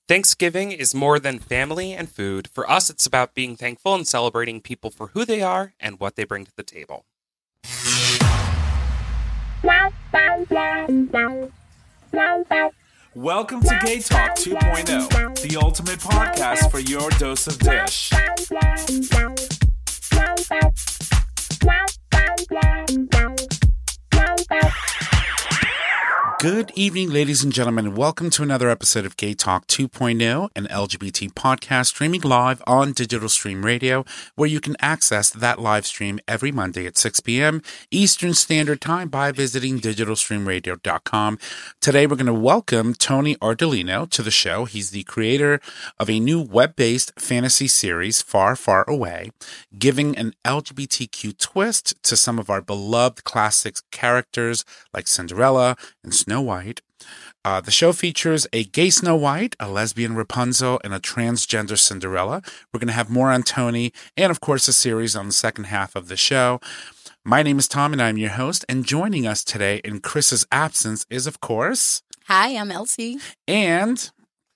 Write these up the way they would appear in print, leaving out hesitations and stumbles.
Thanksgiving is more than family and food. For us, it's about being thankful and celebrating people for who they are and what they bring to the table. Welcome to Gay Talk 2.0, the ultimate podcast for your dose of dish. Good evening, ladies and gentlemen, and welcome to another episode of Gay Talk 2.0, an LGBT podcast streaming live on Digital Stream Radio, where you can access that live stream every Monday at 6 p.m. Eastern Standard Time by visiting digitalstreamradio.com. Today, we're going to welcome Tony Ardolino to the show. He's the creator of a new web-based fantasy series, Far, Far Away, giving an LGBTQ twist to some of our beloved classic characters like Cinderella and Snow White. The show features a gay Snow White, a lesbian Rapunzel, and a transgender Cinderella. We're going to have more on Tony and, of course, a series on the second half of the show. My name is Tom, and I'm your host. And joining us today in Chris's absence is, of course... Hi, I'm Elsie. And...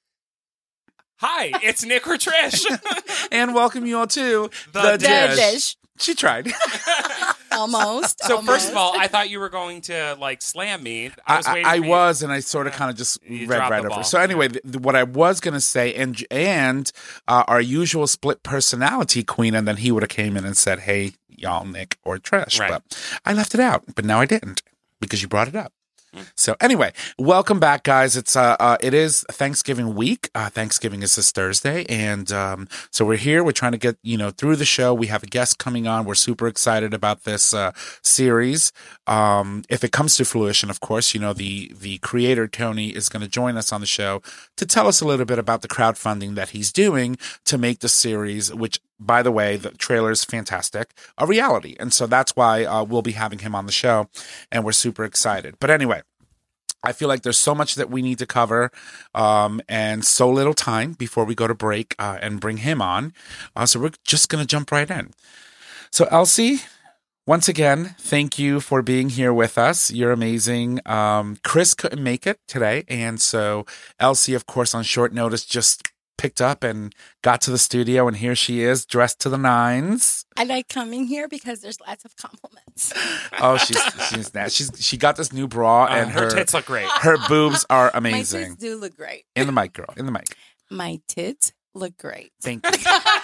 Hi, it's Nick or Trish. And welcome you all to The Dish. She tried. Almost. So first of all, I thought you were going to slam me. I waiting was, and I sort of kind of just You read dropped right the over. ball. So anyway, what I was going to say, and our usual split personality queen, and then he would have came in and said, "Hey, y'all, Nick or Trish," Right. but I left it out. But now I didn't because you brought it up. So anyway, welcome back, guys. It is Thanksgiving week. Thanksgiving is this Thursday, and so we're here. We're trying to get through the show. We have a guest coming on. We're super excited about this series. If it comes to fruition, of course, the creator Tony is going to join us on the show to tell us a little bit about the crowdfunding that he's doing to make the series, which, by the way, the trailer is fantastic, a reality. And so that's why we'll be having him on the show, and we're super excited. But anyway, I feel like there's so much that we need to cover and so little time before we go to break and bring him on. So we're just going to jump right in. So Elsie, once again, thank you for being here with us. You're amazing. Chris couldn't make it today. And so Elsie, of course, on short notice, just picked up and got to the studio, and here she is, dressed to the nines. I like coming here because there's lots of compliments. Oh, she's nice. She got this new bra, and her tits look great. Her boobs are My amazing. tits do look great. In the mic, girl. In the mic. My tits look great. Thank you.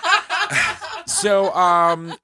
So I'm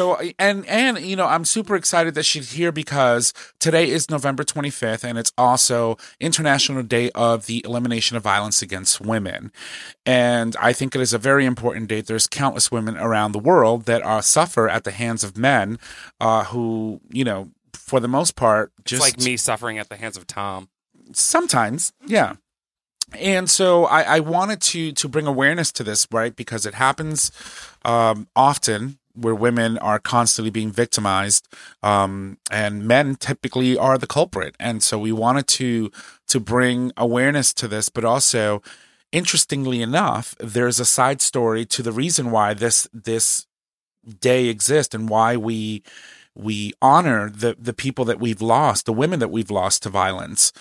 super excited that she's here because today is November 25th, and it's also International Day of the Elimination of Violence Against Women. And I think it is a very important date. There's countless women around the world that suffer at the hands of men who, for the most part, just It's like me suffering at the hands of Tom. sometimes, yeah. And so I wanted to bring awareness to this, right? Because it happens often where women are constantly being victimized, and men typically are the culprit. And so we wanted to bring awareness to this, but also, interestingly enough, there's a side story to the reason why this day exists and why we honor the people that we've lost, the women that we've lost to violence,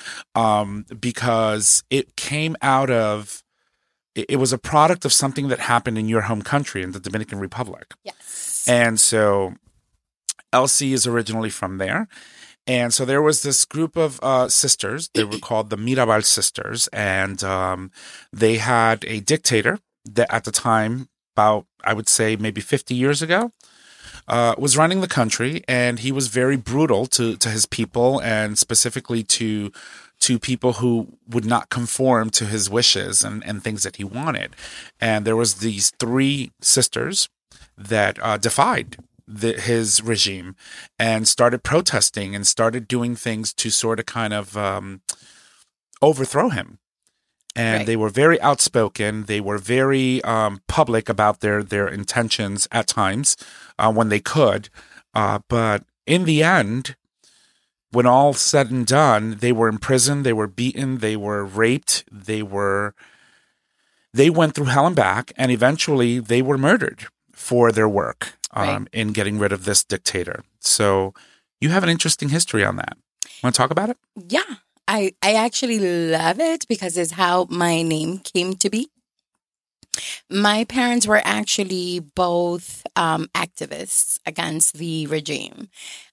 because it came out of, it was a product of something that happened in your home country, in the Dominican Republic. Yes. And so Elsie is originally from there. And so there was this group of sisters. They were called the Mirabal Sisters. And they had a dictator that at the time, about, I would say, maybe 50 years ago, was running the country, and he was very brutal to his people, and specifically to people who would not conform to his wishes and things that he wanted. And there was these three sisters that defied his regime and started protesting and started doing things to sort of kind of overthrow him. And Right. They were very outspoken. They were very public about their intentions at times when they could. But in the end, when all said and done, they were imprisoned, they were beaten, they were raped, they went through hell and back, and eventually they were murdered for their work in getting rid of this dictator. So you have an interesting history on that. Want to talk about it? Yeah. I actually love it because it's how my name came to be. My parents were actually both activists against the regime.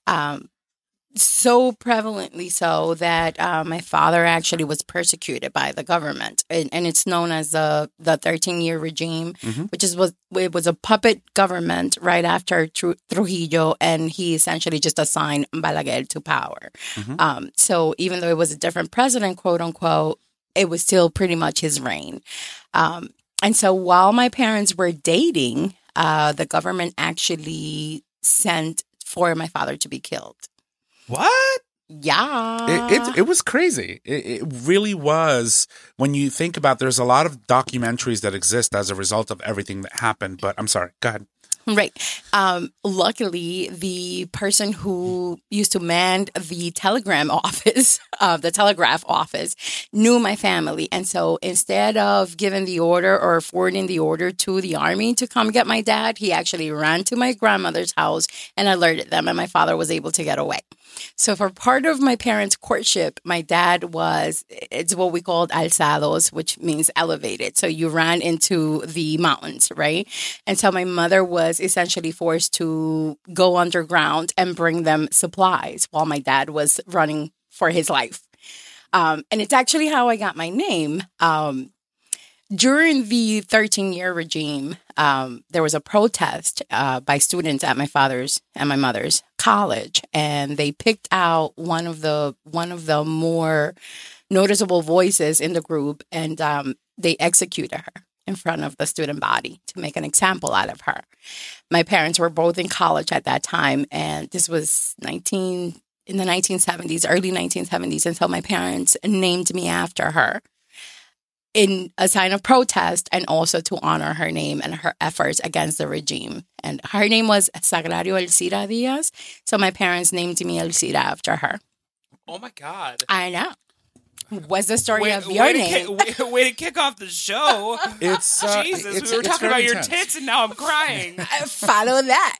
So prevalently so that my father actually was persecuted by the government, and it's known as the 13-year regime, which it was a puppet government right after Trujillo, and he essentially just assigned Balaguer to power. So even though it was a different president, quote unquote, it was still pretty much his reign. And so while my parents were dating, the government actually sent for my father to be killed. What? Yeah. It was crazy. It really was. When you think about, there's a lot of documentaries that exist as a result of everything that happened. But I'm sorry. Go ahead. Right. Luckily, the person who used to man the telegram office, the telegraph office, knew my family. And so instead of giving the order or forwarding the order to the army to come get my dad, he actually ran to my grandmother's house and alerted them, and my father was able to get away. So for part of my parents' courtship, my dad it's what we called alzados, which means elevated. So you ran into the mountains, right? And so my mother was essentially forced to go underground and bring them supplies while my dad was running for his life. And it's actually how I got my name. During the 13-year regime, there was a protest by students at my father's and my mother's college, and they picked out one of the more noticeable voices in the group, and they executed her in front of the student body to make an example out of her. My parents were both in college at that time, and this was in the 1970s, early 1970s, and so my parents named me after her in a sign of protest and also to honor her name and her efforts against the regime. And her name was Sagrario Elcira Diaz, so my parents named me Elcira after her. Oh, my God. I know. What's the story of your name? Way to kick off the show. It's Jesus, we were talking about your tits and now I'm crying. Follow that.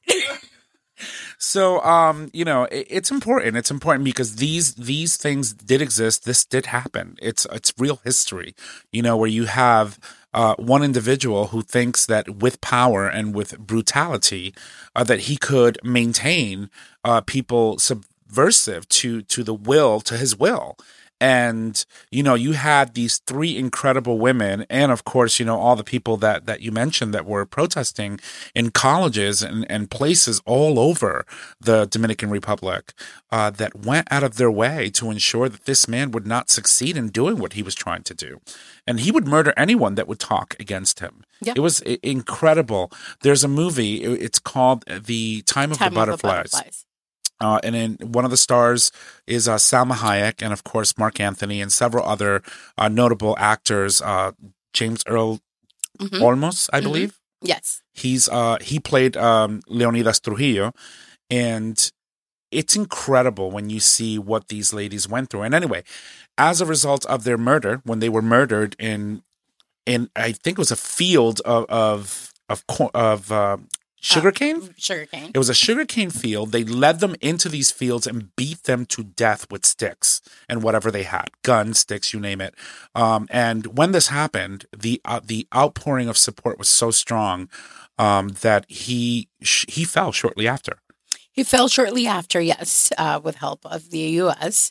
So, it's important. It's important because these things did exist. This did happen. It's real history, where you have one individual who thinks that with power and with brutality, that he could maintain people subversive to his will. And, you had these three incredible women and, of course, all the people that you mentioned that were protesting in colleges and places all over the Dominican Republic that went out of their way to ensure that this man would not succeed in doing what he was trying to do. And he would murder anyone that would talk against him. Yep. It was incredible. There's a movie. It's called The Time of the Butterflies. And then one of the stars is Salma Hayek, and of course Mark Anthony, and several other notable actors. James Earl Olmos, I believe. Yes, he played Leonidas Trujillo, and it's incredible when you see what these ladies went through. And anyway, as a result of their murder, when they were murdered in I think it was a field of sugarcane? Sugarcane. It was a sugarcane field. They led them into these fields and beat them to death with sticks and whatever they had. Guns, sticks, you name it. And when this happened, the outpouring of support was so strong that he fell shortly after. He fell shortly after, yes, with help of the U.S.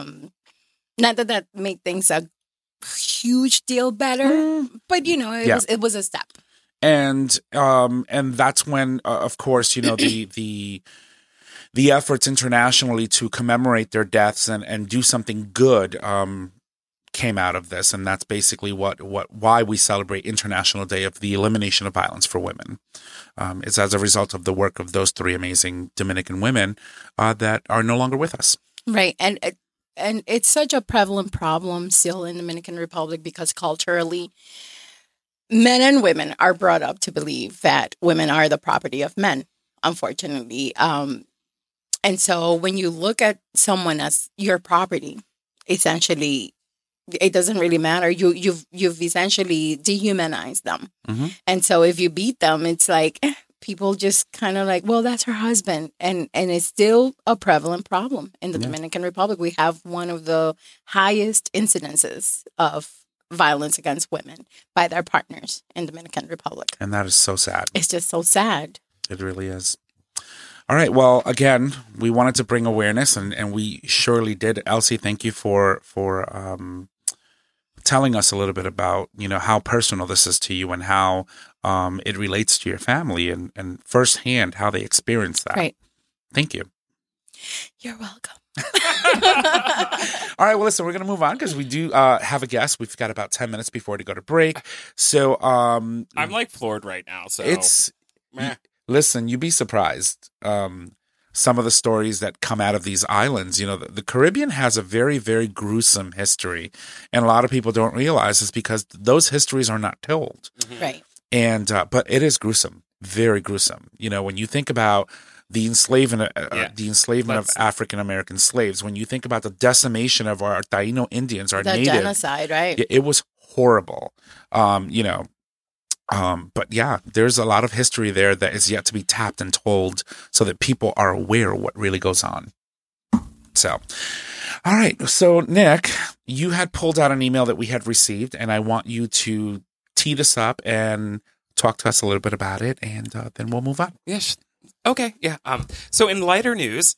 Not that made things a huge deal better, but, it was a step. And that's when, of course, the efforts internationally to commemorate their deaths and do something good came out of this, and that's basically why we celebrate International Day of the Elimination of Violence for Women. It's as a result of the work of those three amazing Dominican women that are no longer with us. Right, and it's such a prevalent problem still in the Dominican Republic because culturally, men and women are brought up to believe that women are the property of men, unfortunately. And so when you look at someone as your property, essentially, it doesn't really matter. You've essentially dehumanized them. Mm-hmm. And so if you beat them, it's like, people just kind of like, well, that's her husband. And it's still a prevalent problem in the Dominican Republic. We have one of the highest incidences of violence against women by their partners in Dominican Republic. And that is so sad. It's just so sad. It really is. All right. Well, again, we wanted to bring awareness, and we surely did. Elsie, thank you for telling us a little bit about, how personal this is to you and how it relates to your family and firsthand how they experience that. Right. Thank you. You're welcome. All right. Well, listen, we're going to move on because we do have a guest. We've got about 10 minutes before to go to break. So I'm like floored right now. So it's... Meh. Listen, you'd be surprised. Some of the stories that come out of these islands, the Caribbean has a very, very gruesome history. And a lot of people don't realize it's because those histories are not told. Mm-hmm. Right. And, but it is gruesome, very gruesome. When you think about the enslavement of African-American slaves, when you think about the decimation of our Taino Indians, our native genocide, right? It was horrible. But yeah, there's a lot of history there that is yet to be tapped and told so that people are aware of what really goes on. So, all right. So, Nick, you had pulled out an email that we had received, and I want you to tee this up and talk to us a little bit about it, and then we'll move on. Yes. Okay. Yeah. So in lighter news,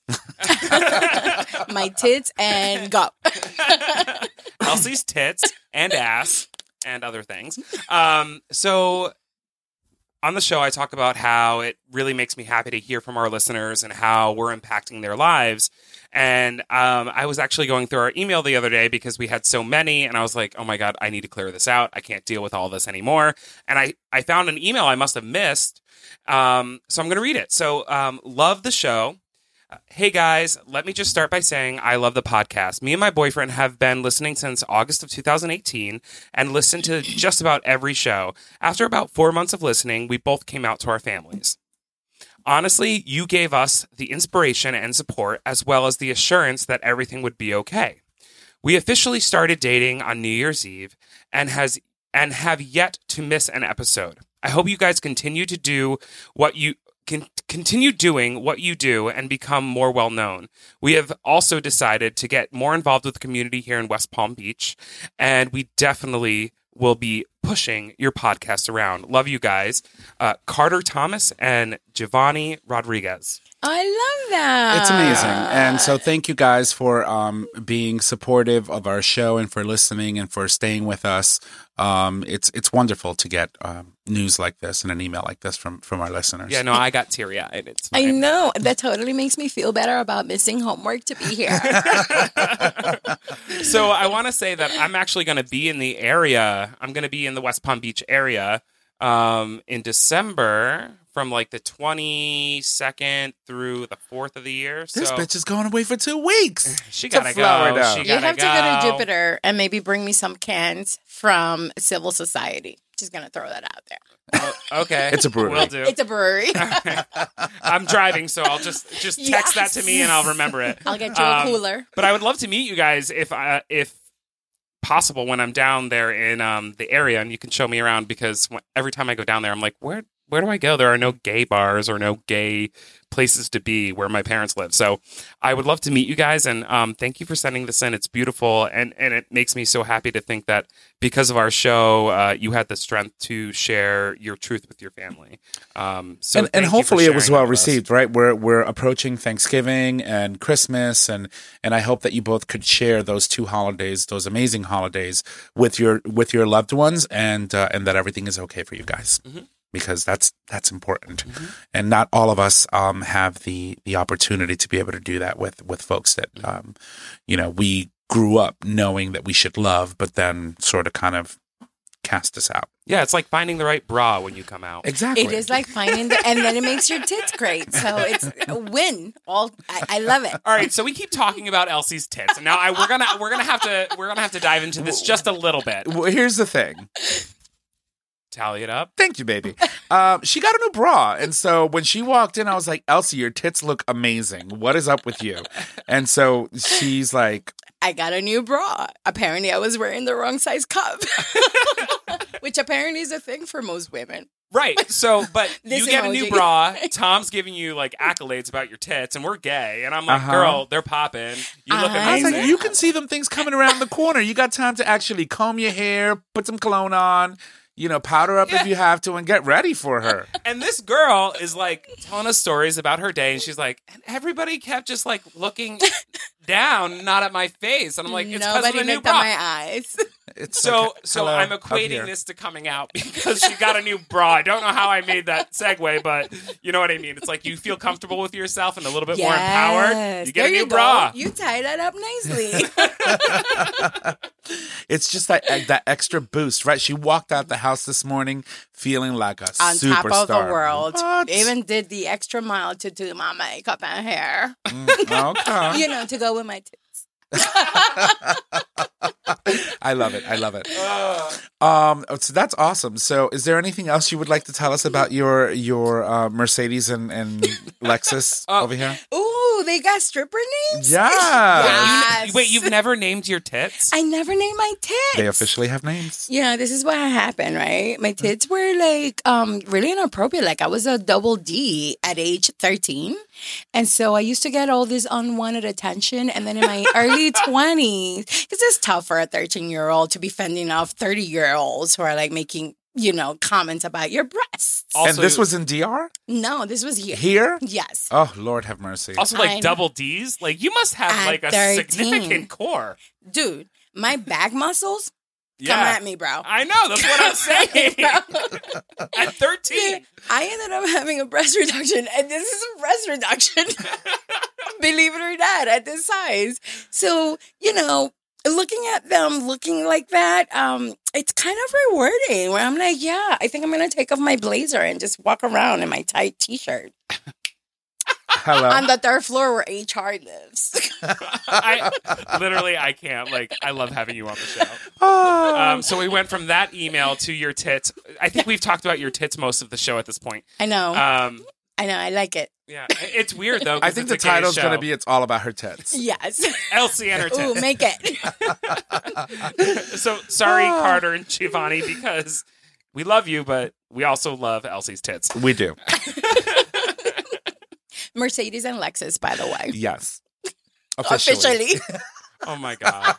my tits and go. Elsie's tits and ass. And other things. So on the show, I talk about how it really makes me happy to hear from our listeners and how we're impacting their lives. And I was actually going through our email the other day because we had so many. And I was like, oh, my God, I need to clear this out. I can't deal with all this anymore. And I found an email I must have missed. So I'm going to read it. So love the show. Hey guys, let me just start by saying I love the podcast. Me and my boyfriend have been listening since August of 2018 and listened to just about every show. After about 4 months of listening, we both came out to our families. Honestly, you gave us the inspiration and support as well as the assurance that everything would be okay. We officially started dating on New Year's Eve and have yet to miss an episode. I hope you guys continue to do what you continue doing what you do and become more well known. We have also decided to get more involved with the community here in West Palm Beach, and we definitely will be pushing your podcast around. Love you guys. Carter Thomas and Giovanni Rodriguez. I love that. It's amazing. And so thank you guys for being supportive of our show and for listening and for staying with us. It's wonderful to get news like this and an email like this from our listeners. Yeah, no, I got teary-eyed. It's I know. That totally makes me feel better about missing homework to be here. So I want to say that I'm actually going to be in the area. I'm going to be in the West Palm Beach area in December from like the 22nd through the 4th of the year. This so bitch is going away for 2 weeks. She gotta Florida. go. She You gotta have to go to Jupiter and maybe bring me some cans from Civil Society. Just going to throw that out there. Oh, okay. It's a brewery. Will do. It's a brewery. I'm driving, so I'll just text that to me and I'll remember it. I'll get you a cooler. But I would love to meet you guys if possible when I'm down there in the area, and you can show me around because every time I go down there, I'm like, where do I go? There are no gay bars or no gay places to be where my parents live. So I would love to meet you guys, and thank you for sending this in. It's beautiful, and it makes me so happy to think that because of our show, you had the strength to share your truth with your family. So and hopefully it was well received, right? We're approaching Thanksgiving and Christmas, and I hope that you both could share those 2 holidays, those amazing holidays, with your loved ones, and that everything is okay for you guys. Mm-hmm. Because that's important, mm-hmm. and not all of us have the opportunity to be able to do that with folks that we grew up knowing that we should love, but then sort of kind of cast us out. Yeah, it's like finding the right bra when you come out. Exactly, it is like finding and then it makes your tits great. So it's a win. I love it. All right, so we keep talking about Elsie's tits, and now we're gonna have to dive into this just a little bit. Well, here's the thing. Tally it up. Thank you, baby. She got a new bra. And so when she walked in, I was like, Elsie, your tits look amazing. What is up with you? And so she's like, I got a new bra. Apparently I was wearing the wrong size cup. Which apparently is a thing for most women. Right. So, but This you get a new emoji. bra. Tom's giving you like accolades about your tits, and we're gay. And I'm like, Uh-huh. girl, they're popping. You look I I was amazing. like, you can see them things coming around the corner. You got time to actually comb your hair, put some cologne on, powder up if you have to, and get ready for her. And this girl is like telling us stories about her day, and she's like, and everybody kept just like looking down, not at my face. And I'm like, it's because of Nobody the new looked at bra. my eyes. It's So, like, so hello, I'm up equating here. this to coming out because she got a new bra. I don't know how I made that segue, but you know what I mean. It's like you feel comfortable with yourself and a little bit more empowered. You get There a new go. bra. You tie that up nicely. It's just that extra boost, right? She walked out the house this morning feeling like a On superstar. top of the world. What? Even did the extra mile to do my makeup and hair. Okay. To go with my tits. I love it. So that's awesome. So is there anything else you would like to tell us about your Mercedes and Lexus over here? Ooh, they got stripper names? Yeah. Yes. Wait, you've never named your tits? I never named my tits. They officially have names. Yeah, this is what happened, right? My tits were like really inappropriate. Like I was a double D at age 13. And so I used to get all this unwanted attention. And then in my early 20s, because it's tough for a 13-year-old to be fending off 30-year-olds who are like making, comments about your breasts. And this was in DR? No, this was here. Here? Yes. Oh, Lord have mercy. Also, I like know. double D's? Like, you must have At like a 13. significant core. Dude, my back muscles Yeah. come at me, bro. I know, that's what I'm saying. At 13. I ended up having a breast reduction, and this is a breast reduction. Believe it or not, at this size. So, looking at them looking like that, it's kind of rewarding where I'm like, yeah, I think I'm going to take off my blazer and just walk around in my tight t-shirt Hello. on the third floor where HR lives. I can't. Like, I love having you on the show. So we went from that email to your tits. I think we've talked about your tits most of the show at this point. I know. Um, I like it. yeah, it's weird though. 'cause I think it's the a gay title's show. going to be It's All About Her Tits. Yes. Elsie and her Ooh, tits. make it. So sorry, Carter and Giovanni, because we love you, but we also love Elsie's tits. We do. Mercedes and Lexus, by the way. Yes. Officially. Oh my god.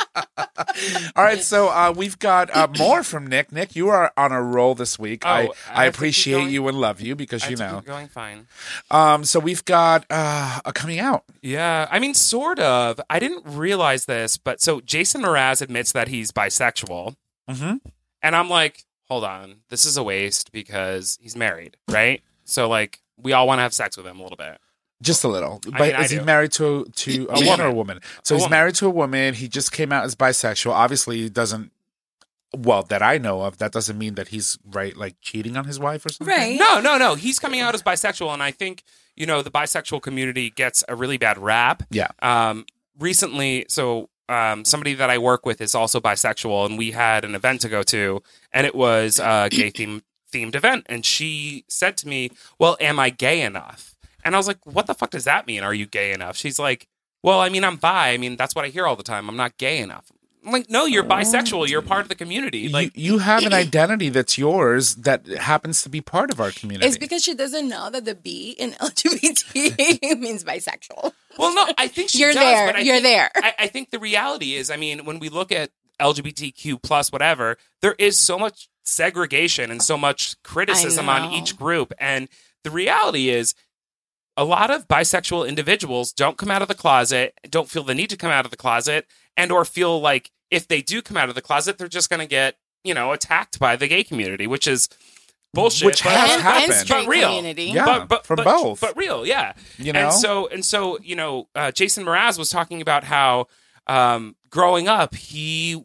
All right, so we've got more from Nick. Nick, you are on a roll this week. Oh, I I have to keep appreciate going? you and love you because I you have to know. keep going fine. So we've got a coming out. Yeah, I mean, sort of. I didn't realize this, but so Jason Mraz admits that he's bisexual, Mm-hmm. and I'm like, hold on, this is a waste because he's married, right? So like, we all want to have sex with him a little bit. Just a little. But mean, I is he do. married to a man or a woman? So A he's woman. married to a woman. He just came out as bisexual. Obviously, he doesn't. Well, that I know of, that doesn't mean that he's like cheating on his wife or something. Right. No. He's coming out as bisexual, and I think the bisexual community gets a really bad rap. Yeah. Recently, so somebody that I work with is also bisexual, and we had an event to go to, and it was a gay themed event, and she said to me, "Well, am I gay enough?" And I was like, "What the fuck does that mean? Are you gay enough?" She's like, "Well, I mean, I'm bi. I mean, that's what I hear all the time. I'm not gay enough." I'm like, "No, you're bisexual. You're part of the community." Like, you have an identity that's yours that happens to be part of our community. It's because she doesn't know that the B in LGBT means bisexual. well, no, I think she You're does, there. but I You're think, there. I think the reality is, I mean, when we look at LGBTQ plus whatever, there is so much segregation and so much criticism on know. each group, and the reality is, a lot of bisexual individuals don't come out of the closet, don't feel the need to come out of the closet, and or feel like if they do come out of the closet, they're just going to get, attacked by the gay community, which is bullshit. Which has and happened. straight But real. community. Yeah. from both. But real, yeah. You know? And so, Jason Mraz was talking about how growing up, he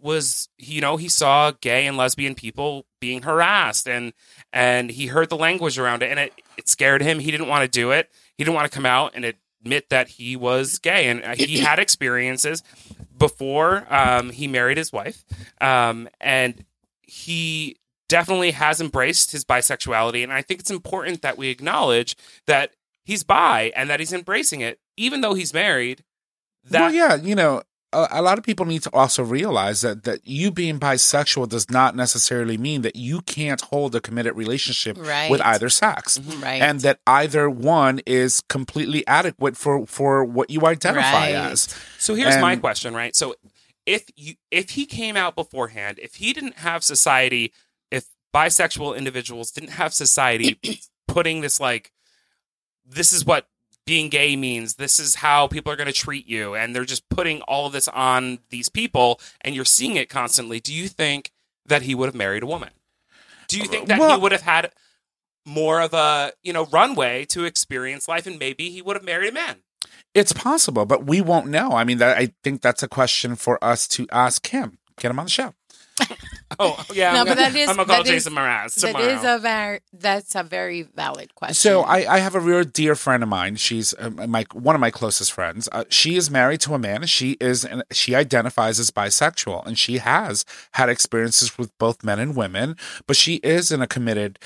saw gay and lesbian people being harassed, and he heard the language around it, and it scared him. He didn't want to do it. He didn't want to come out and admit that he was gay, and he had experiences before he married his wife, and he definitely has embraced his bisexuality, and I think it's important that we acknowledge that he's bi and that he's embracing it, even though he's married. Well, yeah, a lot of people need to also realize that you being bisexual does not necessarily mean that you can't hold a committed relationship Right. with either sex. Right. And that either one is completely adequate for what you identify Right. as. So here's my And- question, right? So if he came out beforehand, if he didn't have society, if bisexual individuals didn't have society putting this like, this is what being gay means, this is how people are going to treat you, and they're just putting all of this on these people, and you're seeing it constantly, do you think that he would have married a woman? Do you think that he Well- would have had more of a, runway to experience life, and maybe he would have married a man? It's possible, but we won't know. I mean, I think that's a question for us to ask him. Get him on the show. Oh, yeah. No, I'm but gonna, that is- I'm going to call that is- Jason Mraz That tomorrow. is that's a very valid question. So I have a real dear friend of mine. She's one of my closest friends. She is married to a man. She identifies as bisexual, and she has had experiences with both men and women. But she is in a committed,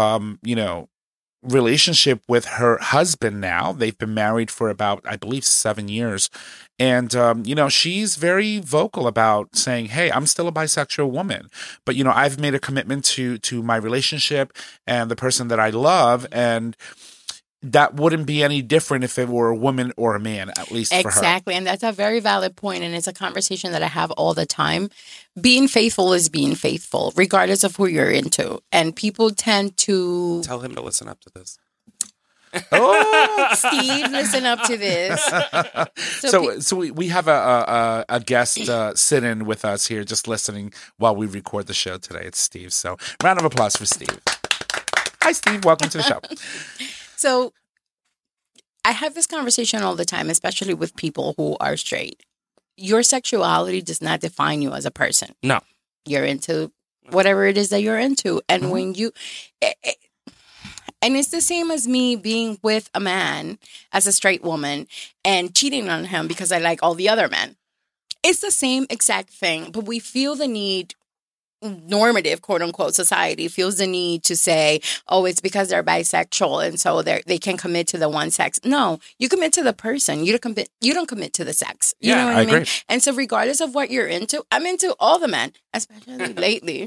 relationship with her husband now. They've been married for about, I believe, 7 years. And, she's very vocal about saying, hey, I'm still a bisexual woman. But, I've made a commitment to my relationship and the person that I love. And that wouldn't be any different if it were a woman or a man, at least for her. Exactly. And that's a very valid point, and it's a conversation that I have all the time. Being faithful is being faithful, regardless of who you're into. And people tend to... Tell him to listen up to this. Oh, Steve, listen up to this. So we have a guest sit in with us here, just listening while we record the show today. It's Steve. So round of applause for Steve. Hi, Steve. Welcome to the show. So I have this conversation all the time, especially with people who are straight. Your sexuality does not define you as a person. No. You're into whatever it is that you're into. And when you... And it's the same as me being with a man as a straight woman and cheating on him because I like all the other men. It's the same exact thing, but we feel the need, normative, quote unquote, society feels the need to say, oh, it's because they're bisexual and so they can commit to the one sex. No, you commit to the person. You don't commit to the sex. You know what I mean? agree. And so regardless of what you're into, I'm into all the men, especially lately.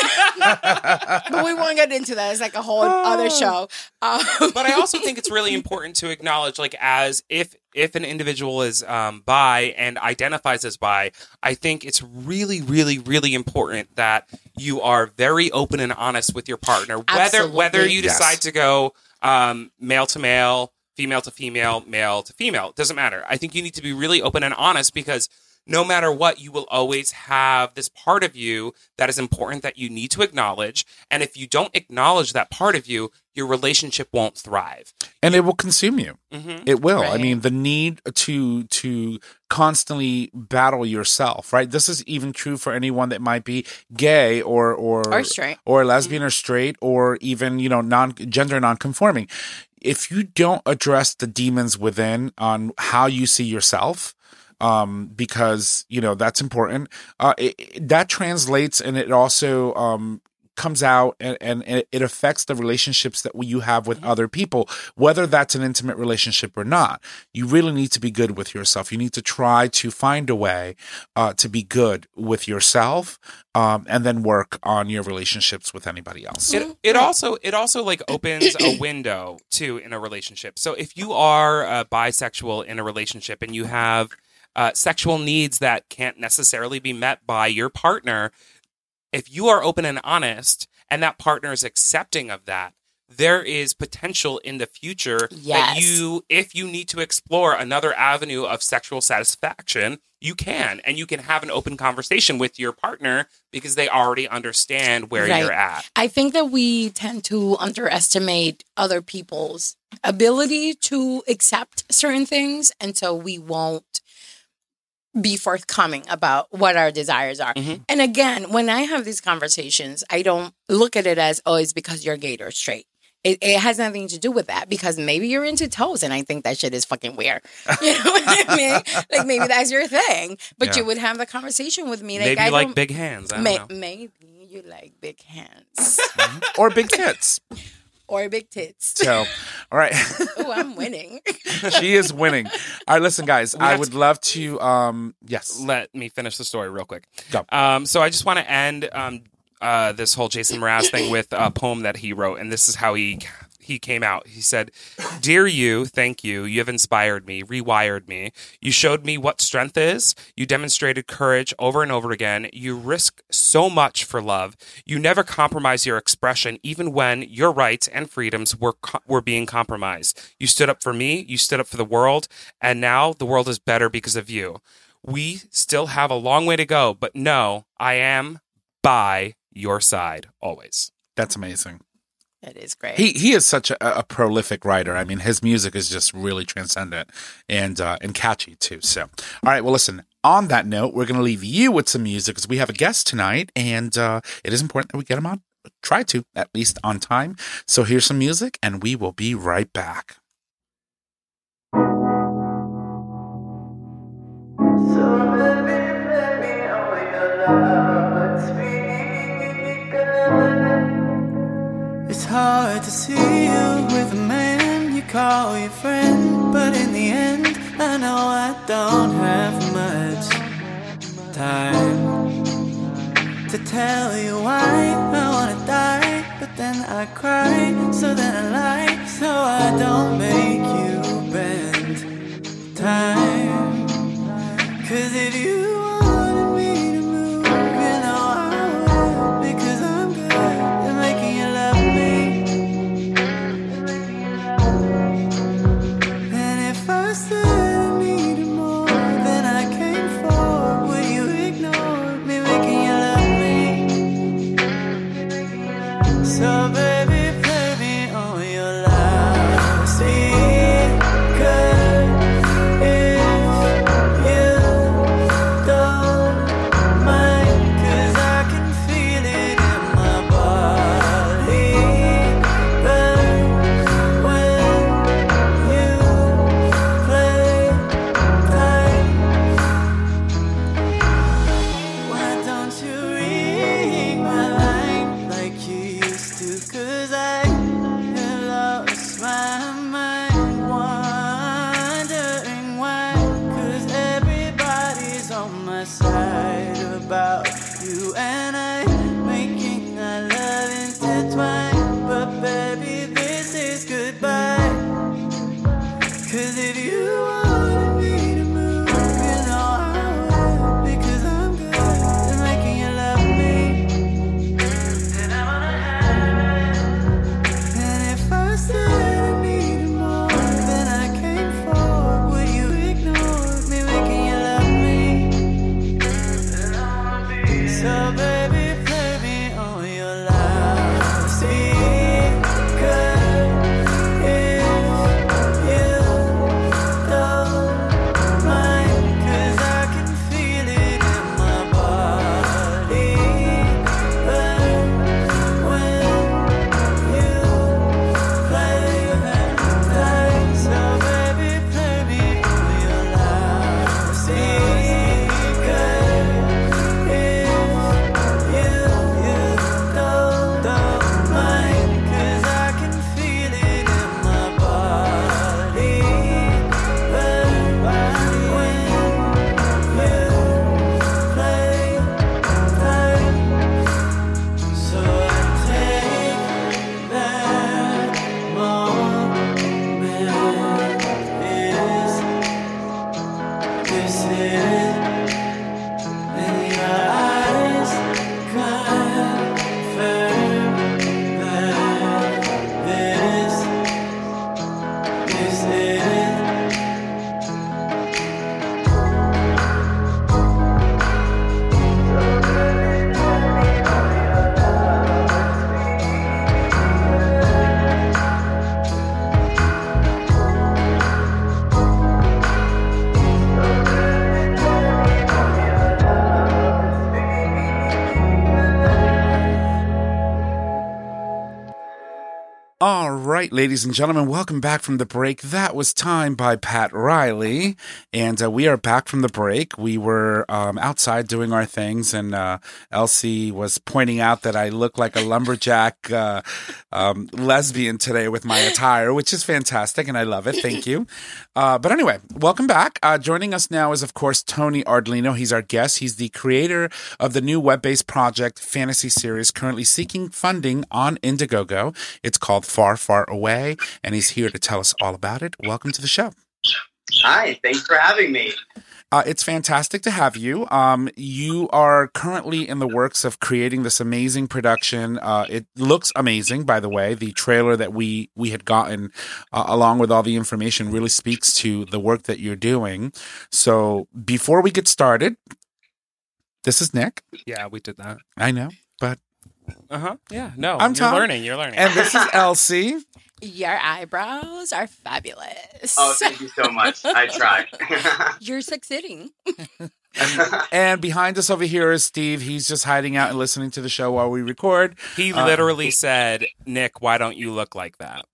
But we won't get into that. It's like a whole other show. But I also think it's really important to acknowledge, like, as if an individual is bi and identifies as bi, I think it's really, really, really important that you are very open and honest with your partner, Absolutely. whether you Yes. decide to go male to male, female to female, male to female. It doesn't matter. I think you need to be really open and honest, because no matter what, you will always have this part of you that is important that you need to acknowledge. And if you don't acknowledge that part of you, your relationship won't thrive. And it will consume you. Mm-hmm. It will. I Right. mean, the need to constantly battle yourself, right? This is even true for anyone that might be gay or straight. or lesbian or straight, or even, gender non-conforming. If you don't address the demons within on how you see yourself, because that's important, that translates, and it also comes out and it affects the relationships that you have with other people, whether that's an intimate relationship or not. You really need to be good with yourself. You need to try to find a way to be good with yourself, and then work on your relationships with anybody else. It also like opens a window too in a relationship. So if you are bisexual in a relationship and you have sexual needs that can't necessarily be met by your partner, if you are open and honest and that partner is accepting of that, there is potential in the future that Yes. if you need to explore another avenue of sexual satisfaction, you can. And you can have an open conversation with your partner because they already understand where Right. you're at. I think that we tend to underestimate other people's ability to accept certain things, and so we won't be forthcoming about what our desires are. Mhm. And again, when I have these conversations, I don't look at it as, oh, it's because you're gay or straight. It has nothing to do with that, because maybe you're into toes and I think that shit is fucking weird. You know what I mean? Like, maybe that's your thing. But Yeah. you would have the conversation with me. Like, Maybe I you like don't- big hands. I don't know. Maybe you like big hands Or big tits. or big tits. So, All right. Oh, I'm winning. She is winning. All right, listen, guys. I would love to. Yes. Let me finish the story real quick. Go. So I just want to end this whole Jason Mraz thing with a poem that he wrote, and this is how he came out. He said, "Dear you, thank you. You have inspired me, rewired me. You showed me what strength is. You demonstrated courage over and over again. You risk so much for love. You never compromise your expression, even when your rights and freedoms were being compromised. You stood up for me. You stood up for the world. And now the world is better because of you. We still have a long way to go, but no, I am by your side always." That's amazing. That is great. He is such a prolific writer. I mean, his music is just really transcendent and catchy too. So, all right. Well, listen. On that note, we're going to leave you with some music because we have a guest tonight, and it is important that we get him on. Try to at least on time. So here's some music, and we will be right back. It's hard to see you with a man you call your friend, but in the end, I know I don't have much time to tell you why I wanna die, but then I cry, so then I lie, so I don't make you bend time. 'Cause if you wanted me to move, you know I would, because I'm good at making you love me. And if I said I needed more than I came for, would you ignore me making you love me? So baby, play me on your loudspeaker. If you don't mind, 'cause I can feel it in my body burn when you play tight. Why don't you read my line like you used to? 'Cause I have lost my mind, wondering why. 'Cause everybody's on my side about you and I, making our love intertwine. But baby, this is goodbye. 'Cause if you wanted me to move, you know I would, because I'm good at making you love me. And I wanna have it All right, ladies and gentlemen, welcome back from the break. That was Time by Pat Riley. And we are back from the break. We were outside doing our things, and Elsie was pointing out that I look like a lumberjack lesbian today with my attire, which is fantastic, and I love it. Thank you. But anyway, welcome back. Joining us now is, of course, Tony Ardolino. He's our guest. He's the creator of the new web-based project fantasy series currently seeking funding on Indiegogo. It's called Far, Far Away, and he's here to tell us all about it. Welcome to the show. Hi, thanks for having me. It's fantastic to have you. You are currently in the works of creating this amazing production. It looks amazing, by the way. The trailer that we had gotten, along with all the information, really speaks to the work that you're doing. So before we get started, this is Nick. Yeah, we did that. I know, but... Yeah, no, I'm you're Tom. learning. You're learning. And this is Elsie. Your eyebrows are fabulous. Oh, thank you so much. I tried. You're succeeding. And behind us over here is Steve. He's just hiding out and listening to the show while we record. He literally said, Nick, why don't you look like that?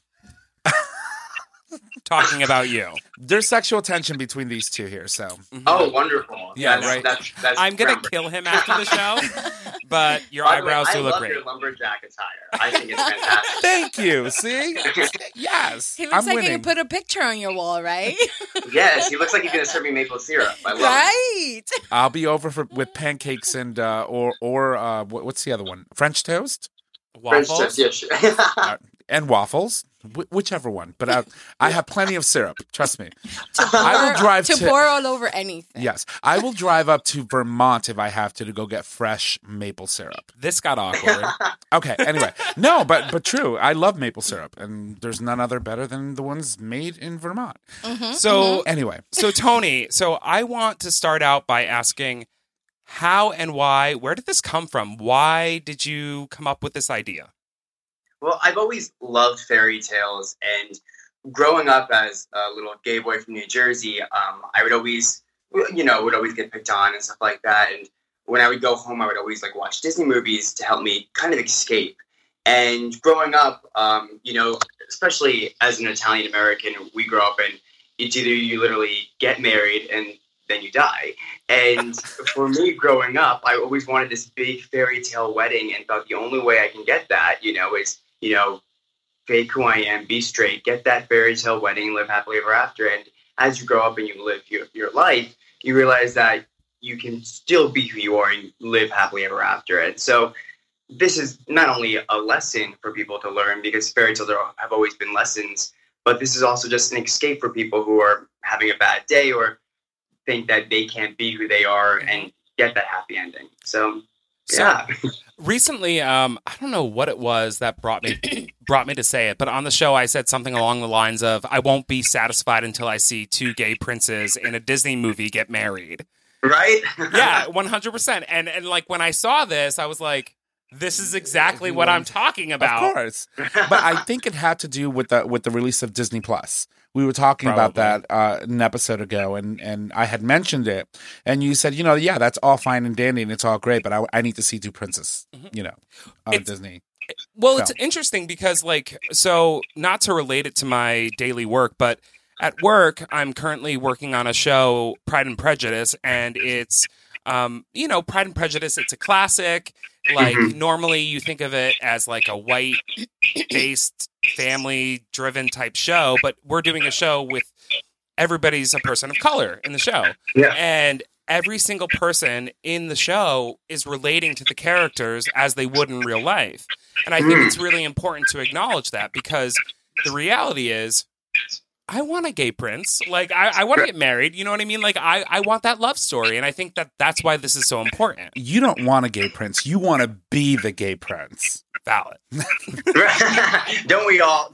Talking about you. There's sexual tension between these two here, so. Oh, wonderful. Yeah, that's, right. That's I'm going to groundbreaking. kill him after the show, but your By the way, eyebrows do I look love great. your lumberjack attire. I think it's fantastic. Thank you. See? Yes. He looks I'm like winning. you can put a picture on your wall, right? Yes, he looks like he's going to serve me maple syrup. I love it. Right. I'll be over with pancakes and what's the other one? French toast French Waffles? toast, yeah, sure. and waffles, whichever one. But I have plenty of syrup. Trust me. I will drive to pour all over anything. Yes, I will drive up to Vermont if I have to go get fresh maple syrup. This got awkward. Okay. Anyway, no, but true. I love maple syrup, and there's none other better than the ones made in Vermont. So, Anyway, so Tony, I want to start out by asking how and why, where did this come from? Why did you come up with this idea? Well, I've always loved fairy tales, and growing up as a little gay boy from New Jersey, I would always get picked on and stuff like that. And when I would go home, I would always watch Disney movies to help me kind of escape. And growing up, especially as an Italian American, we grow up and it's either you literally get married and then you die. And for me growing up, I always wanted this big fairy tale wedding and thought the only way I can get that, is, fake who I am, be straight, get that fairy tale wedding, live happily ever after. And as you grow up and you live your life, you realize that you can still be who you are and live happily ever after. And so this is not only a lesson for people to learn, because fairy tales have always been lessons, but this is also just an escape for people who are having a bad day or think that they can't be who they are and get that happy ending. So yeah. Recently, I don't know what it was that brought me to say it, but on the show I said something along the lines of, I won't be satisfied until I see two gay princes in a Disney movie get married. Right? Yeah, 100%. And when I saw this, I was like, this is exactly what I'm talking about. of course. But I think it had to do with the release of Disney Plus. We were talking about that an episode ago, and I had mentioned it, and you said, yeah, that's all fine and dandy, and it's all great, but I need to see two princes, on Disney. Well, So. it's interesting because, not to relate it to my daily work, but at work, I'm currently working on a show, Pride and Prejudice, and it's, Pride and Prejudice, it's a classic. Normally you think of it as a white-based, family-driven type show, but we're doing a show with everybody's a person of color in the show. Yeah. And every single person in the show is relating to the characters as they would in real life. And I think it's really important to acknowledge that, because the reality is, I want a gay prince. I want to get married. You know what I mean? I want that love story. And I think that's why this is so important. You don't want a gay prince. You want to be the gay prince. Valid. Don't we all?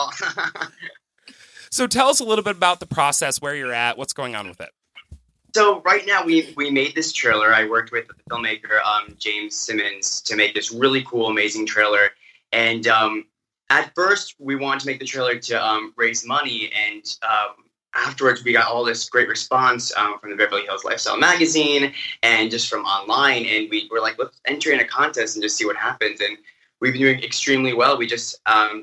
So tell us a little bit about the process, where you're at, what's going on with it. So right now we made this trailer. I worked with the filmmaker, James Simmons, to make this really cool, amazing trailer. And at first, we wanted to make the trailer to raise money, and afterwards, we got all this great response from the Beverly Hills Lifestyle magazine and just from online, and we were like, let's enter in a contest and just see what happens. And we've been doing extremely well. We just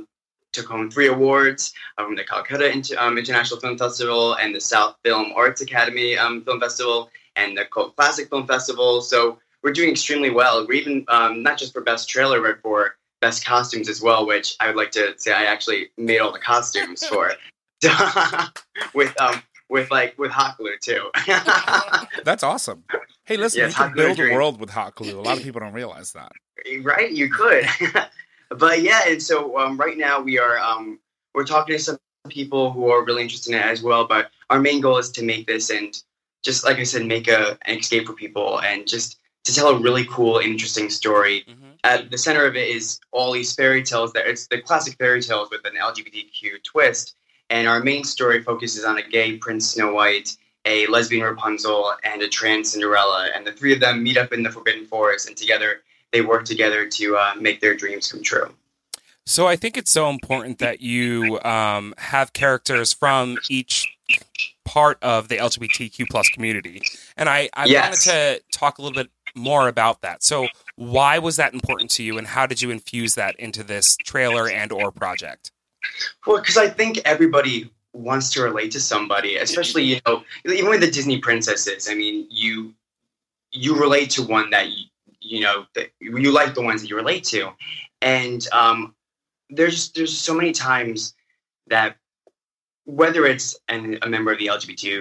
took home 3 awards from the Calcutta International Film Festival and the South Film Arts Academy Film Festival and the Cult Classic Film Festival. So we're doing extremely well. We're even not just for best trailer, but for best costumes as well, which I would like to say I actually made all the costumes for with hot glue too. That's awesome. Hey, listen, Yes, you can hot glue build a dream. world with hot glue. A lot of people don't realize that. Right, you could. But yeah, and so right now we're talking to some people who are really interested in it as well. But our main goal is to make this and just like I said, make an escape for people and just to tell a really cool, interesting story. Mm-hmm. At the center of it is all these fairy tales. It's the classic fairy tales with an LGBTQ twist. And our main story focuses on a gay Prince Snow White, a lesbian Rapunzel, and a trans Cinderella. And the 3 of them meet up in the Forbidden Forest, and together they work together to make their dreams come true. So I think it's so important that you have characters from each part of the LGBTQ plus community. And I Yes. wanted to talk a little bit more about that. So why was that important to you, and how did you infuse that into this trailer and or project? Well, because I think everybody wants to relate to somebody, especially, even with the Disney princesses. I mean, you relate to one that that you like the ones that you relate to. And there's so many times that whether it's a member of the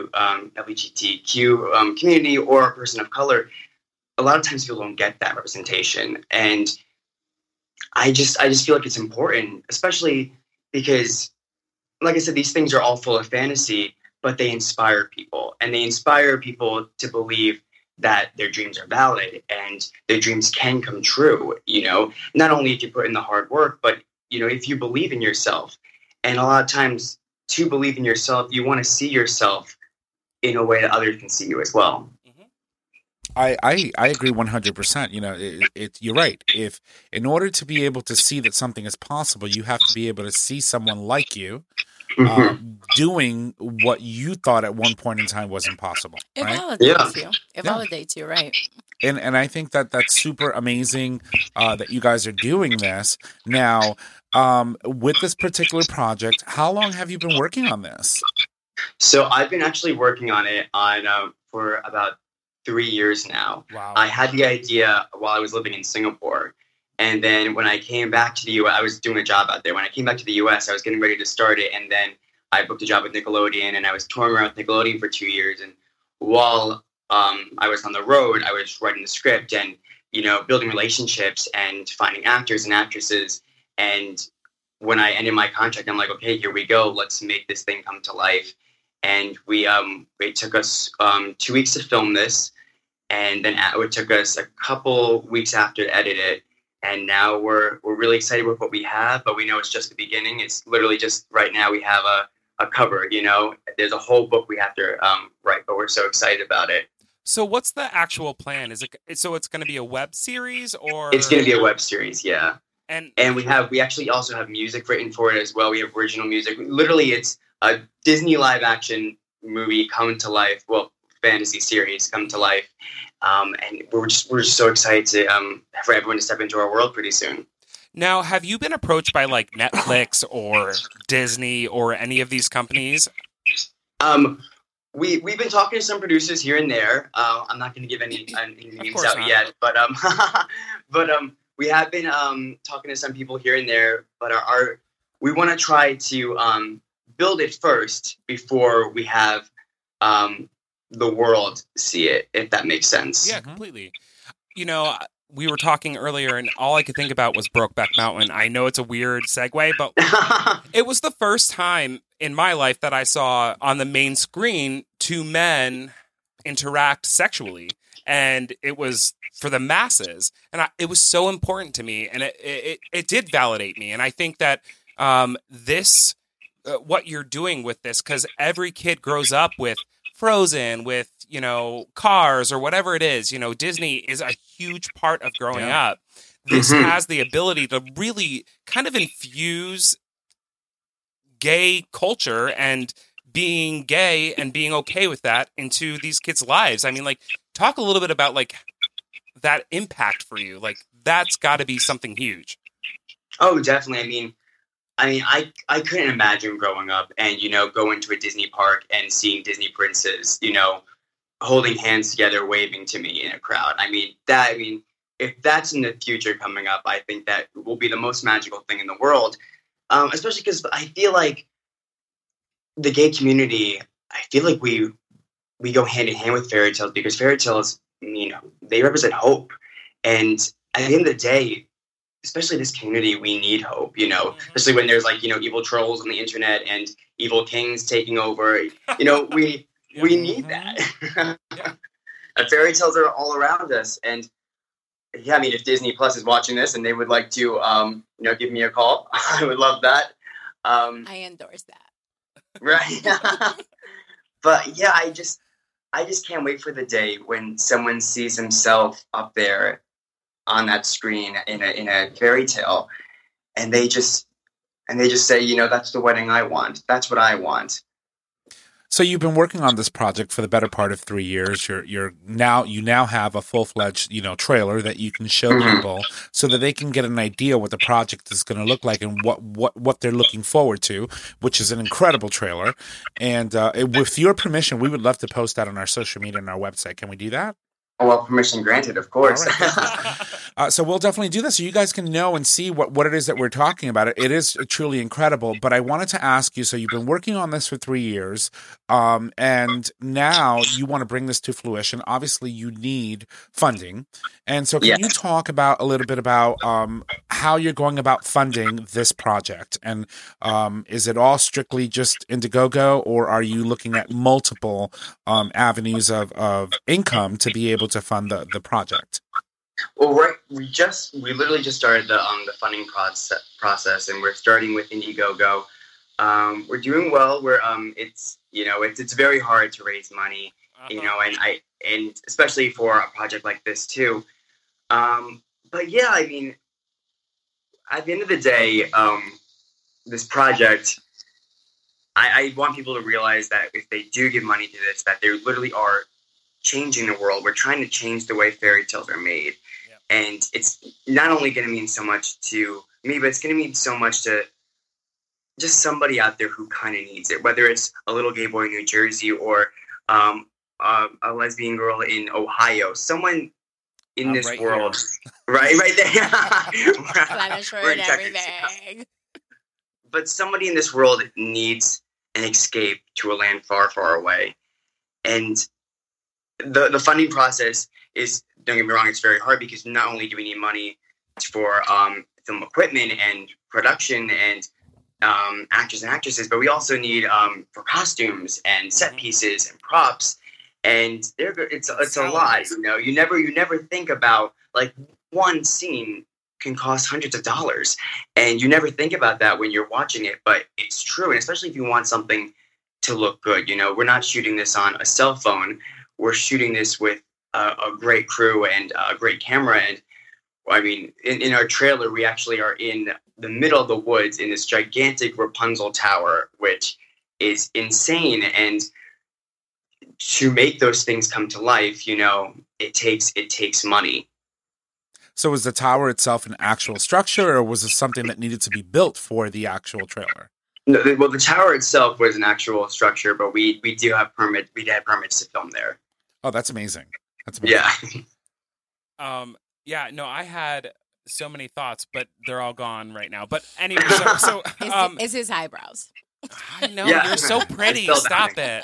LGBTQ community or a person of color, a lot of times people don't get that representation. And I just feel like it's important, especially because, like I said, these things are all full of fantasy, but they inspire people. And they inspire people to believe that their dreams are valid and their dreams can come true, not only if you put in the hard work, but, if you believe in yourself. And a lot of times to believe in yourself, you want to see yourself in a way that others can see you as well. I agree 100%. You're right. If in order to be able to see that something is possible, you have to be able to see someone like you doing what you thought at one point in time was impossible. It Right? validates you. It Yeah. validates you, right? And I think that's super amazing that you guys are doing this. Now, with this particular project, how long have you been working on this? So I've been actually working on it for about 3 years now. Wow. I had the idea while I was living in Singapore. And then when I came back to the U.S., I was doing a job out there. When I came back to the U.S., I was getting ready to start it. And then I booked a job with Nickelodeon, and I was touring around with Nickelodeon for 2 years. And while I was on the road, I was writing the script and, building relationships and finding actors and actresses. And when I ended my contract, I'm like, okay, here we go. Let's make this thing come to life. And it took us 2 weeks to film this. And then it took us a couple weeks after to edit it. And now we're really excited with what we have, but we know it's just the beginning. It's literally just right now we have a cover, There's a whole book we have to write, but we're so excited about it. So what's the actual plan? Is it so it's going to be a web series or It's going to be a web series, yeah. And we actually also have music written for it as well. We have original music. Literally, it's a Disney live action movie come to life. Well, fantasy series come to life. And we're just so excited to for everyone to step into our world pretty soon. Now, have you been approached by like Netflix or Disney or any of these companies? We've been talking to some producers here and there. I'm not going to give any names course out not. yet, but we have been talking to some people here and there. But we want to try to build it first before we have the world see it, if that makes sense. Yeah, completely. We were talking earlier, and all I could think about was Brokeback Mountain. I know it's a weird segue, but it was the first time in my life that I saw on the main screen 2 men interact sexually, and it was for the masses, and it was so important to me, and it did validate me, and I think that this what you're doing with this, because every kid grows up with Frozen, with Cars or whatever it is. Disney is a huge part of growing up. This has the ability to really kind of infuse gay culture and being gay and being okay with that into these kids' lives. I mean, like, talk a little bit about like that impact for you. Like, that's got to be something huge. Oh, definitely. I mean, I mean, I couldn't imagine growing up and, going to a Disney park and seeing Disney princes, holding hands together, waving to me in a crowd. If that's in the future coming up, I think that will be the most magical thing in the world. Especially because I feel like the gay community, I feel like we go hand in hand with fairy tales, because fairy tales, they represent hope. And at the end of the day, especially this community, we need hope, especially when there's evil trolls on the internet and evil kings taking over, we need that. And fairy tales are all around us. And yeah, I mean, if Disney Plus is watching this and they would like to, give me a call, I would love that. I endorse that. Right. But yeah, I just can't wait for the day when someone sees himself up there on that screen in a fairy tale, and they just say, that's the wedding I want. That's what I want. So you've been working on this project for the better part of 3 years. You now have a full-fledged, trailer that you can show people so that they can get an idea what the project is going to look like and what they're looking forward to, which is an incredible trailer. And with your permission, we would love to post that on our social media and our website. Can we do that? Well, permission granted, of course. Right. So we'll definitely do that so you guys can know and see what it is that we're talking about. It is truly incredible. But I wanted to ask you, so you've been working on this for 3 years, and now you want to bring this to fruition. Obviously, you need funding. And so can you talk a little bit about how you're going about funding this project? And is it all strictly just Indiegogo, or are you looking at multiple avenues of income to be able to fund the project? Well, right. We literally just started the funding process, and we're starting with Indiegogo. We're doing well. It's very hard to raise money, and especially for a project like this too. But yeah, I mean, at the end of the day, this project, I want people to realize that if they do give money to this, that they literally are changing the world. We're trying to change the way fairy tales are made. And it's not only going to mean so much to me, but it's going to mean so much to just somebody out there who kind of needs it, whether it's a little gay boy in New Jersey or a lesbian girl in Ohio, someone in this world, right there. We're in everything. But somebody in this world needs an escape to a land far, far away. And the funding process is, don't get me wrong, it's very hard, because not only do we need money for film equipment and production and actors and actresses, but we also need for costumes and set pieces and props, and it's a lot. You never think about, like, one scene can cost hundreds of dollars, and you never think about that when you're watching it, but it's true. And especially if you want something to look good, we're not shooting this on a cell phone. We're shooting this with a great crew and a great camera. And I mean, in our trailer, we actually are in the middle of the woods in this gigantic Rapunzel tower, which is insane. And to make those things come to life, it takes money. So was the tower itself an actual structure, or was it something that needed to be built for the actual trailer? No, well, the tower itself was an actual structure, but we do have permits. We had permits to film there. Oh, that's amazing. That's amazing. Yeah. No, I had so many thoughts, but they're all gone right now. But anyway, so it's his eyebrows. I know, you're so pretty. Stop it.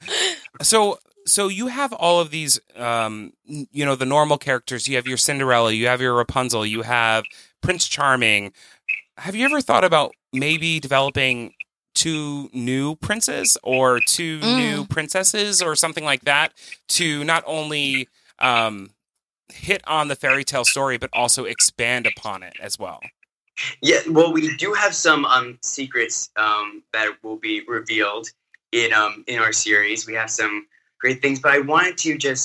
So you have all of these, the normal characters. You have your Cinderella, you have your Rapunzel, you have Prince Charming. Have you ever thought about maybe developing 2 new princes or 2 new princesses or something like that to not only hit on the fairy tale story, but also expand upon it as well? Yeah, well, we do have some secrets that will be revealed in our series. We have some great things, but I want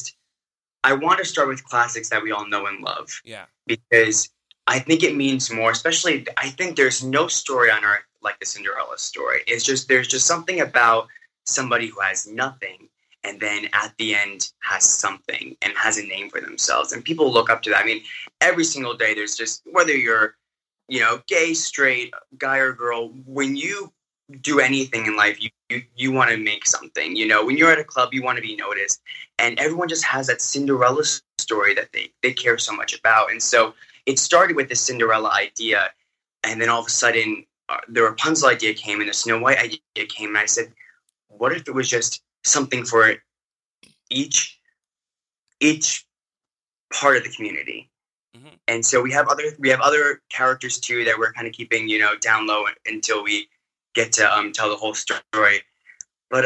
to start with classics that we all know and love. Yeah. Because I think it means more, especially, I think there's no story on earth like the Cinderella story. There's just something about somebody who has nothing and then at the end has something and has a name for themselves. And people look up to that. I mean, every single day there's just, whether you're gay, straight, guy or girl, when you do anything in life, you want to make something. When you're at a club, you want to be noticed, and everyone just has that Cinderella story that they care so much about. And so it started with this Cinderella idea, and then all of a sudden the Rapunzel idea came, and the Snow White idea came, and I said, what if it was just something for each part of the community? Mm-hmm. And so we have other characters too that we're kind of keeping down low until we get to tell the whole story. But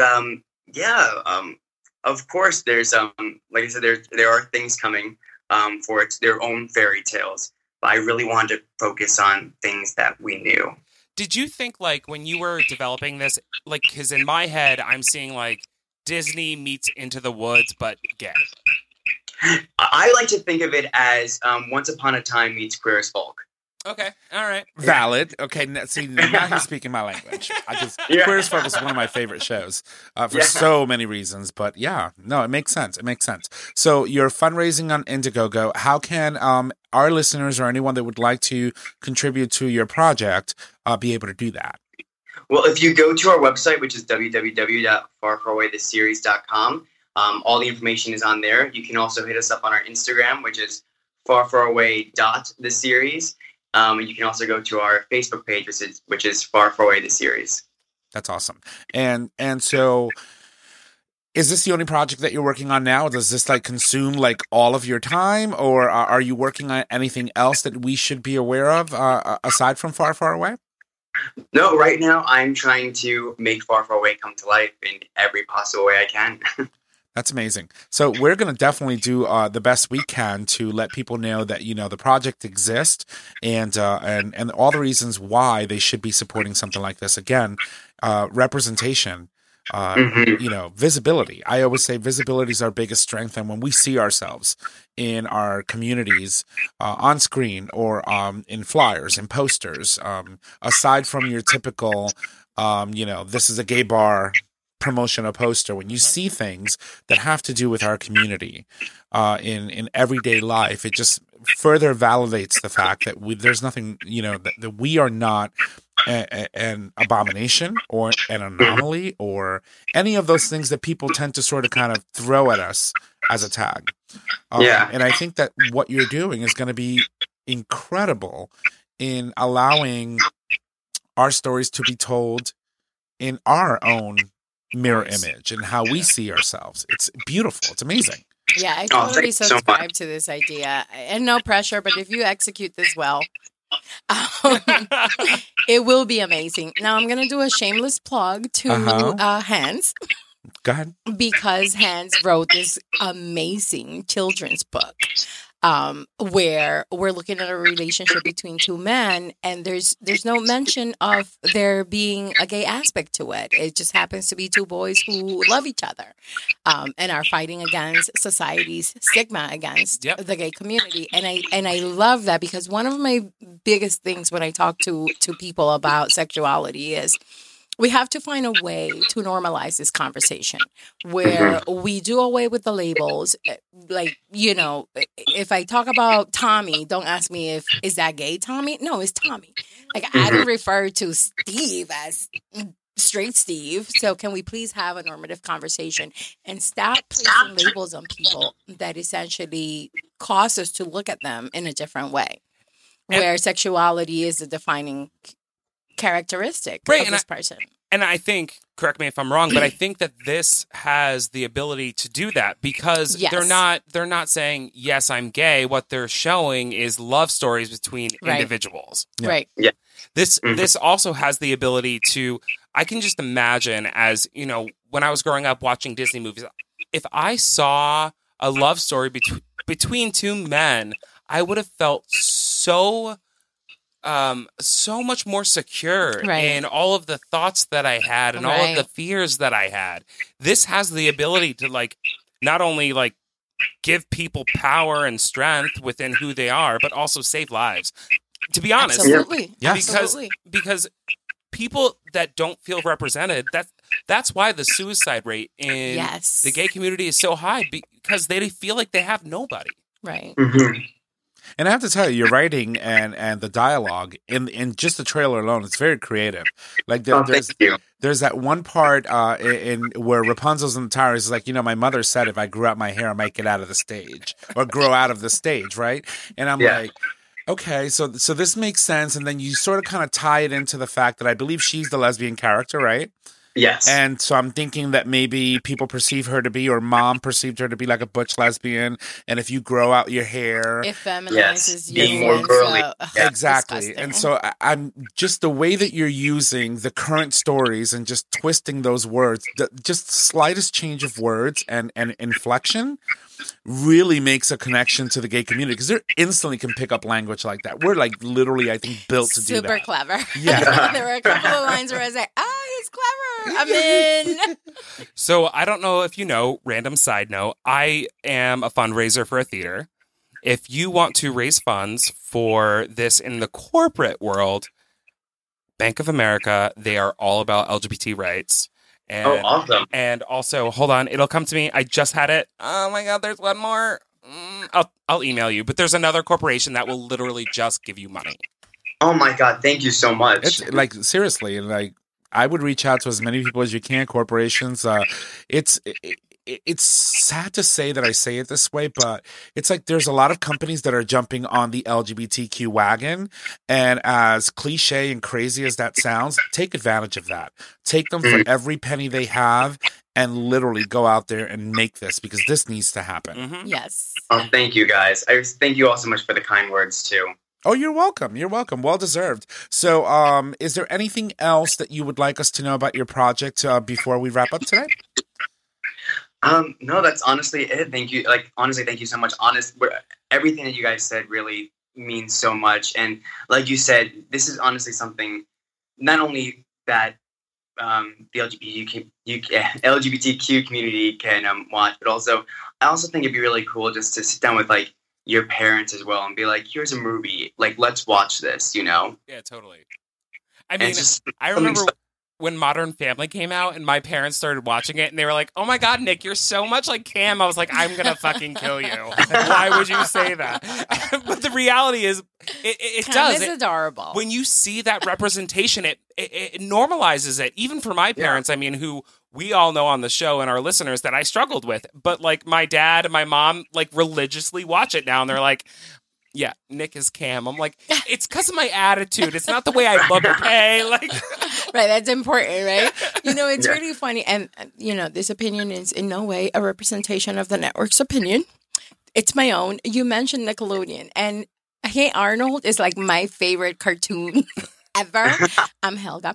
of course there's like I said, there are things coming for their own fairy tales, but I really wanted to focus on things that we knew. Did you think, like, when you were developing this, like, because in my head I'm seeing like Disney meets Into the Woods but gay? I like to think of it as Once Upon a Time meets Queer as Folk. Okay, all right. Valid. Okay, see, now he's speaking my language. Queer as Folk is one of my favorite shows for so many reasons. But yeah, no, it makes sense. It makes sense. So you're fundraising on Indiegogo. How can our listeners or anyone that would like to contribute to your project be able to do that? Well, if you go to our website, which is www.farfarawaytheseries.com, all the information is on there. You can also hit us up on our Instagram, which is farfaraway.theseries. And you can also go to our Facebook page, which is Far Far Away the Series. That's awesome. And so, is this the only project that you're working on now? Does this like consume like all of your time, or are you working on anything else that we should be aware of aside from Far Far Away? No, right now I'm trying to make Far Far Away come to life in every possible way I can. That's amazing. So we're going to definitely do the best we can to let people know that, the project exists and all the reasons why they should be supporting something like this. Again, representation, visibility. I always say visibility is our biggest strength. And when we see ourselves in our communities on screen or in flyers and posters, aside from your typical, this is a gay bar promotional poster, when you see things that have to do with our community in everyday life, it just further validates the fact that there's nothing, that we are not an abomination or an anomaly or any of those things that people tend to sort of kind of throw at us as a tag. And I think that what you're doing is going to be incredible in allowing our stories to be told in our own mirror image and how we see ourselves. It's beautiful. It's amazing. Yeah, I totally subscribe to this idea. And no pressure, but if you execute this well, it will be amazing. Now I'm going to do a shameless plug to Hans. Go ahead. Because Hans wrote this amazing children's book where we're looking at a relationship between two men, and there's no mention of there being a gay aspect to it. It just happens to be two boys who love each other and are fighting against society's stigma against the gay community. And I love that, because one of my biggest things when I talk to people about sexuality is we have to find a way to normalize this conversation where we do away with the labels. Like, if I talk about Tommy, don't ask me is that gay Tommy? No, it's Tommy. Like, I don't refer to Steve as straight Steve. So can we please have a normative conversation and stop placing labels on people that essentially cause us to look at them in a different way, where sexuality is a defining characteristic of this person. And I think, correct me if I'm wrong, but I think that this has the ability to do that, because they're not saying, yes, I'm gay. What they're showing is love stories between individuals. Yeah. Right. Yeah. This also has the ability to, I can just imagine, as when I was growing up watching Disney movies, if I saw a love story between two men, I would have felt so much more secure in all of the thoughts that I had and all of the fears that I had. This has the ability to not only give people power and strength within who they are, but also save lives. To be honest, absolutely, because people that don't feel represented, that's why the suicide rate in the gay community is so high, because they feel like they have nobody. Right. Mm-hmm. And I have to tell you, your writing and the dialogue in just the trailer alone, it's very creative. Like Thank you. there's that one part in where Rapunzel's in the tower is like, my mother said if I grew out my hair, I might get out of the stage or grow out of the stage, right? And I'm like, okay, so this makes sense. And then you sort of kind of tie it into the fact that I believe she's the lesbian character, right? Yes. And so I'm thinking that maybe people perceive her to be, or mom perceived her to be like a butch lesbian. And if you grow out your hair, It feminizes you. being more and girly. so- Yeah. exactly. disgusting. And so I'm just the way that you're using the current stories and just twisting those words, just slightest change of words and inflection really makes a connection to the gay community because they instantly can pick up language like that. We're like literally, I think, built to do that. Super clever. Yeah. There were a couple of lines where I was like, he's clever. I'm in. So I don't know if you know, random side note, I am a fundraiser for a theater. If you want to raise funds for this in the corporate world, Bank of America, they are all about LGBT rights. And, Awesome. And also, hold on, it'll come to me. I just had it. Oh my God, there's one more. I'll email you. But there's another corporation that will literally just give you money. Oh my God, thank you so much. It's like seriously, like I would reach out to as many people as you can. Corporations, it's sad to say that I say it this way, but it's like there's a lot of companies that are jumping on the LGBTQ wagon, and as cliche and crazy as that sounds, take advantage of that. Take them for every penny they have, and literally go out there and make this because this needs to happen. Mm-hmm. Yes. Oh, thank you guys. I thank you all so much for the kind words too. Oh, you're welcome. You're welcome. Well deserved. So, is there anything else that you would like us to know about your project before we wrap up today? No, that's honestly it. Thank you. Honestly, thank you so much. Everything that you guys said really means so much. And like you said, this is honestly something not only that the LGBTQ community can watch, but also I also think it'd be really cool just to sit down with like your parents as well and be like, here's a movie, like let's watch this, Yeah, totally. I mean, I remember when Modern Family came out and my parents started watching it and they were like, oh my God, Nick, you're so much like Cam. I was like, I'm going to fucking kill you. Why would you say that? But the reality is it Cam does. is adorable. When you see that representation, it normalizes it. Even for my parents, I mean, who we all know on the show and our listeners that I struggled with. But like my dad and my mom like religiously watch it now and they're like, yeah, Nick is Cam. I'm like, it's because of my attitude. It's not the way I look, okay? Like, right, that's important, right? It's really funny. And, this opinion is in no way a representation of the network's opinion. It's my own. You mentioned Nickelodeon. And Hey Arnold is like my favorite cartoon ever. I'm Helga.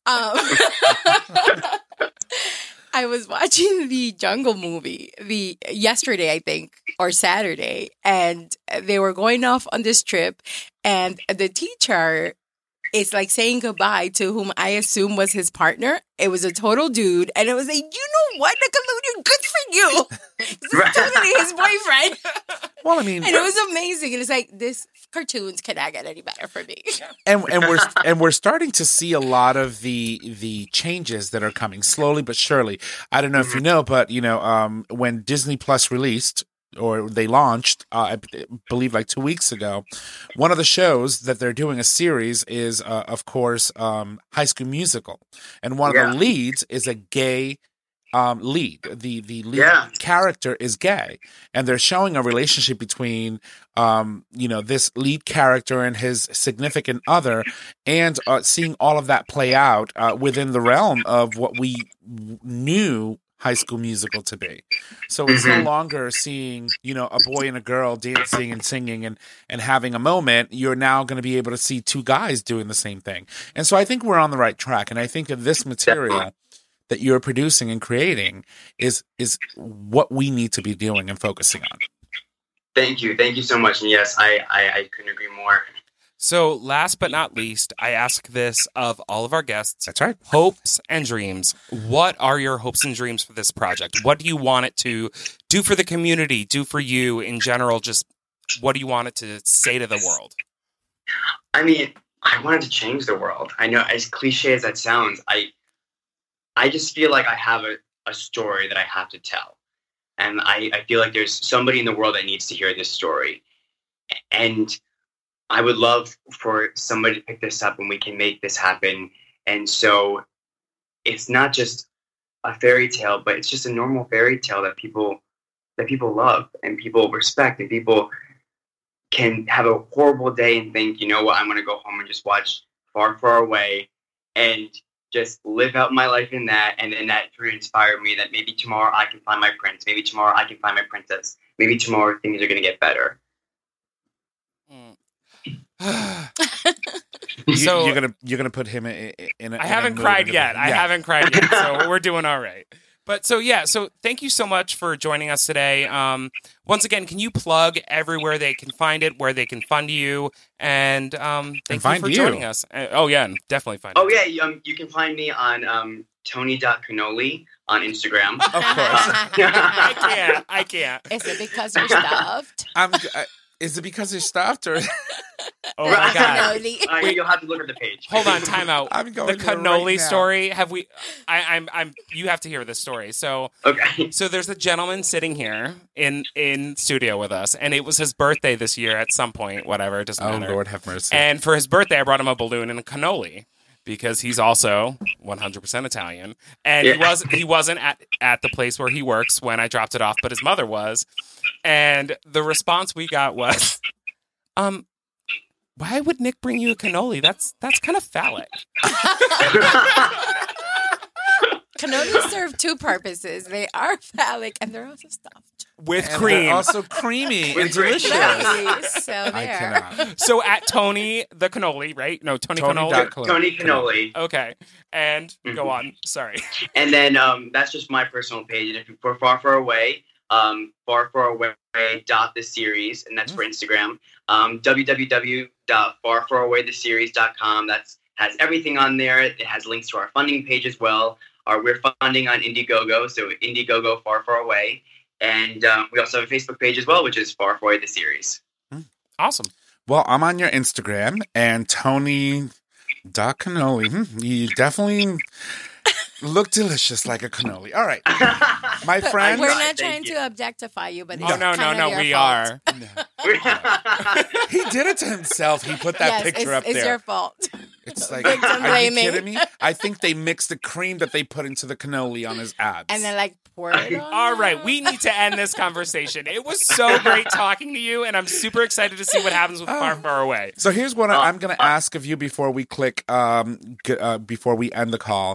I was watching the Jungle movie yesterday, I think, or Saturday, and they were going off on this trip, and the teacher is like saying goodbye to whom I assume was his partner. It was a total dude, and it was like, you know what, Nickelodeon, good for you. This is totally his boyfriend. Well, I mean, and it was amazing. And it's like, this cartoons cannot get any better for me. and we're starting to see a lot of the changes that are coming slowly but surely. I don't know if you know, but when Disney Plus released, or they launched, I believe like 2 weeks ago, one of the shows that they're doing a series is, of course, High School Musical. And one of the leads is a gay lead. The lead character is gay. And they're showing a relationship between, this lead character and his significant other, and seeing all of that play out within the realm of what we knew High School Musical to be. So it's no longer seeing, a boy and a girl dancing and singing and having a moment. You're now going to be able to see two guys doing the same thing. And so I think we're on the right track. And I think that this material that you're producing and creating is what we need to be doing and focusing on. Thank you. Thank you so much. And yes, I couldn't agree more. So last but not least, I ask this of all of our guests. That's right. Hopes and dreams. What are your hopes and dreams for this project? What do you want it to do for the community, do for you in general? Just what do you want it to say to the world? I mean, I wanted to change the world. I know, as cliche as that sounds, I just feel like I have a story that I have to tell. And I feel like there's somebody in the world that needs to hear this story. And I would love for somebody to pick this up and we can make this happen. And so it's not just a fairy tale, but it's just a normal fairy tale that people love and people respect, and people can have a horrible day and think, you know what, I'm going to go home and just watch Far, Far Away and just live out my life in that. And then that would inspire me that maybe tomorrow I can find my prince. Maybe tomorrow I can find my princess. Maybe tomorrow things are going to get better. So you're gonna put him in a. I haven't cried yet. I haven't cried yet, so we're doing all right. But so thank you so much for joining us today. Once again, can you plug everywhere they can find it, where they can fund you, and thank you for joining us. Oh yeah, and definitely find. Oh yeah, you can find me on Tony.Cannoli on Instagram. Of course. I can't. Is it because you're stuffed? Is it because you're stuffed or? Oh my god! You'll have to look at the page. Hold on, time out. I'm going the there cannoli right now. story. Have we? I'm. You have to hear this story. So Okay. So there's a gentleman sitting here in studio with us, and it was his birthday this year at some point. Whatever, it doesn't Oh matter. Lord, have mercy. And for his birthday, I brought him a balloon and a cannoli because he's also 100% Italian, and he wasn't at the place where he works when I dropped it off, but his mother was, and the response we got was, why would Nick bring you a cannoli? That's kind of phallic. Cannolis serve two purposes. They are phallic and they're also stuffed. With And cream. they're also creamy and With cream. delicious. Nice. So I there. cannot. So at Tony the cannoli, right? No, Tony Cannoli. Tony Cannoli. Okay, and go on. Sorry. And then that's just my personal page. And if you for Far Far Away, farfaraway.theseries, and that's for Instagram. www.farfarawaytheseries.com. That's has everything on there. It has links to our funding page as well. We're funding on Indiegogo, so Indiegogo Far Far Away. And we also have a Facebook page as well, which is Far Far Away the Series. Awesome. Well, I'm on your Instagram and Tony.Cannoli. You definitely look delicious like a cannoli. All right. My friend. We're not Thank trying you. to objectify you, but it's Oh no, kind of your we fault. are. He did it to himself. He put that Yes, picture up it's there. your fault. It's like, Victim are you blaming. kidding me? I think they mixed the cream that they put into the cannoli on his abs. And then like pour it on. All right, we need to end this conversation. It was so great talking to you, and I'm super excited to see what happens with Far Far Away. So here's what I'm going to ask of you before we click, before we end the call.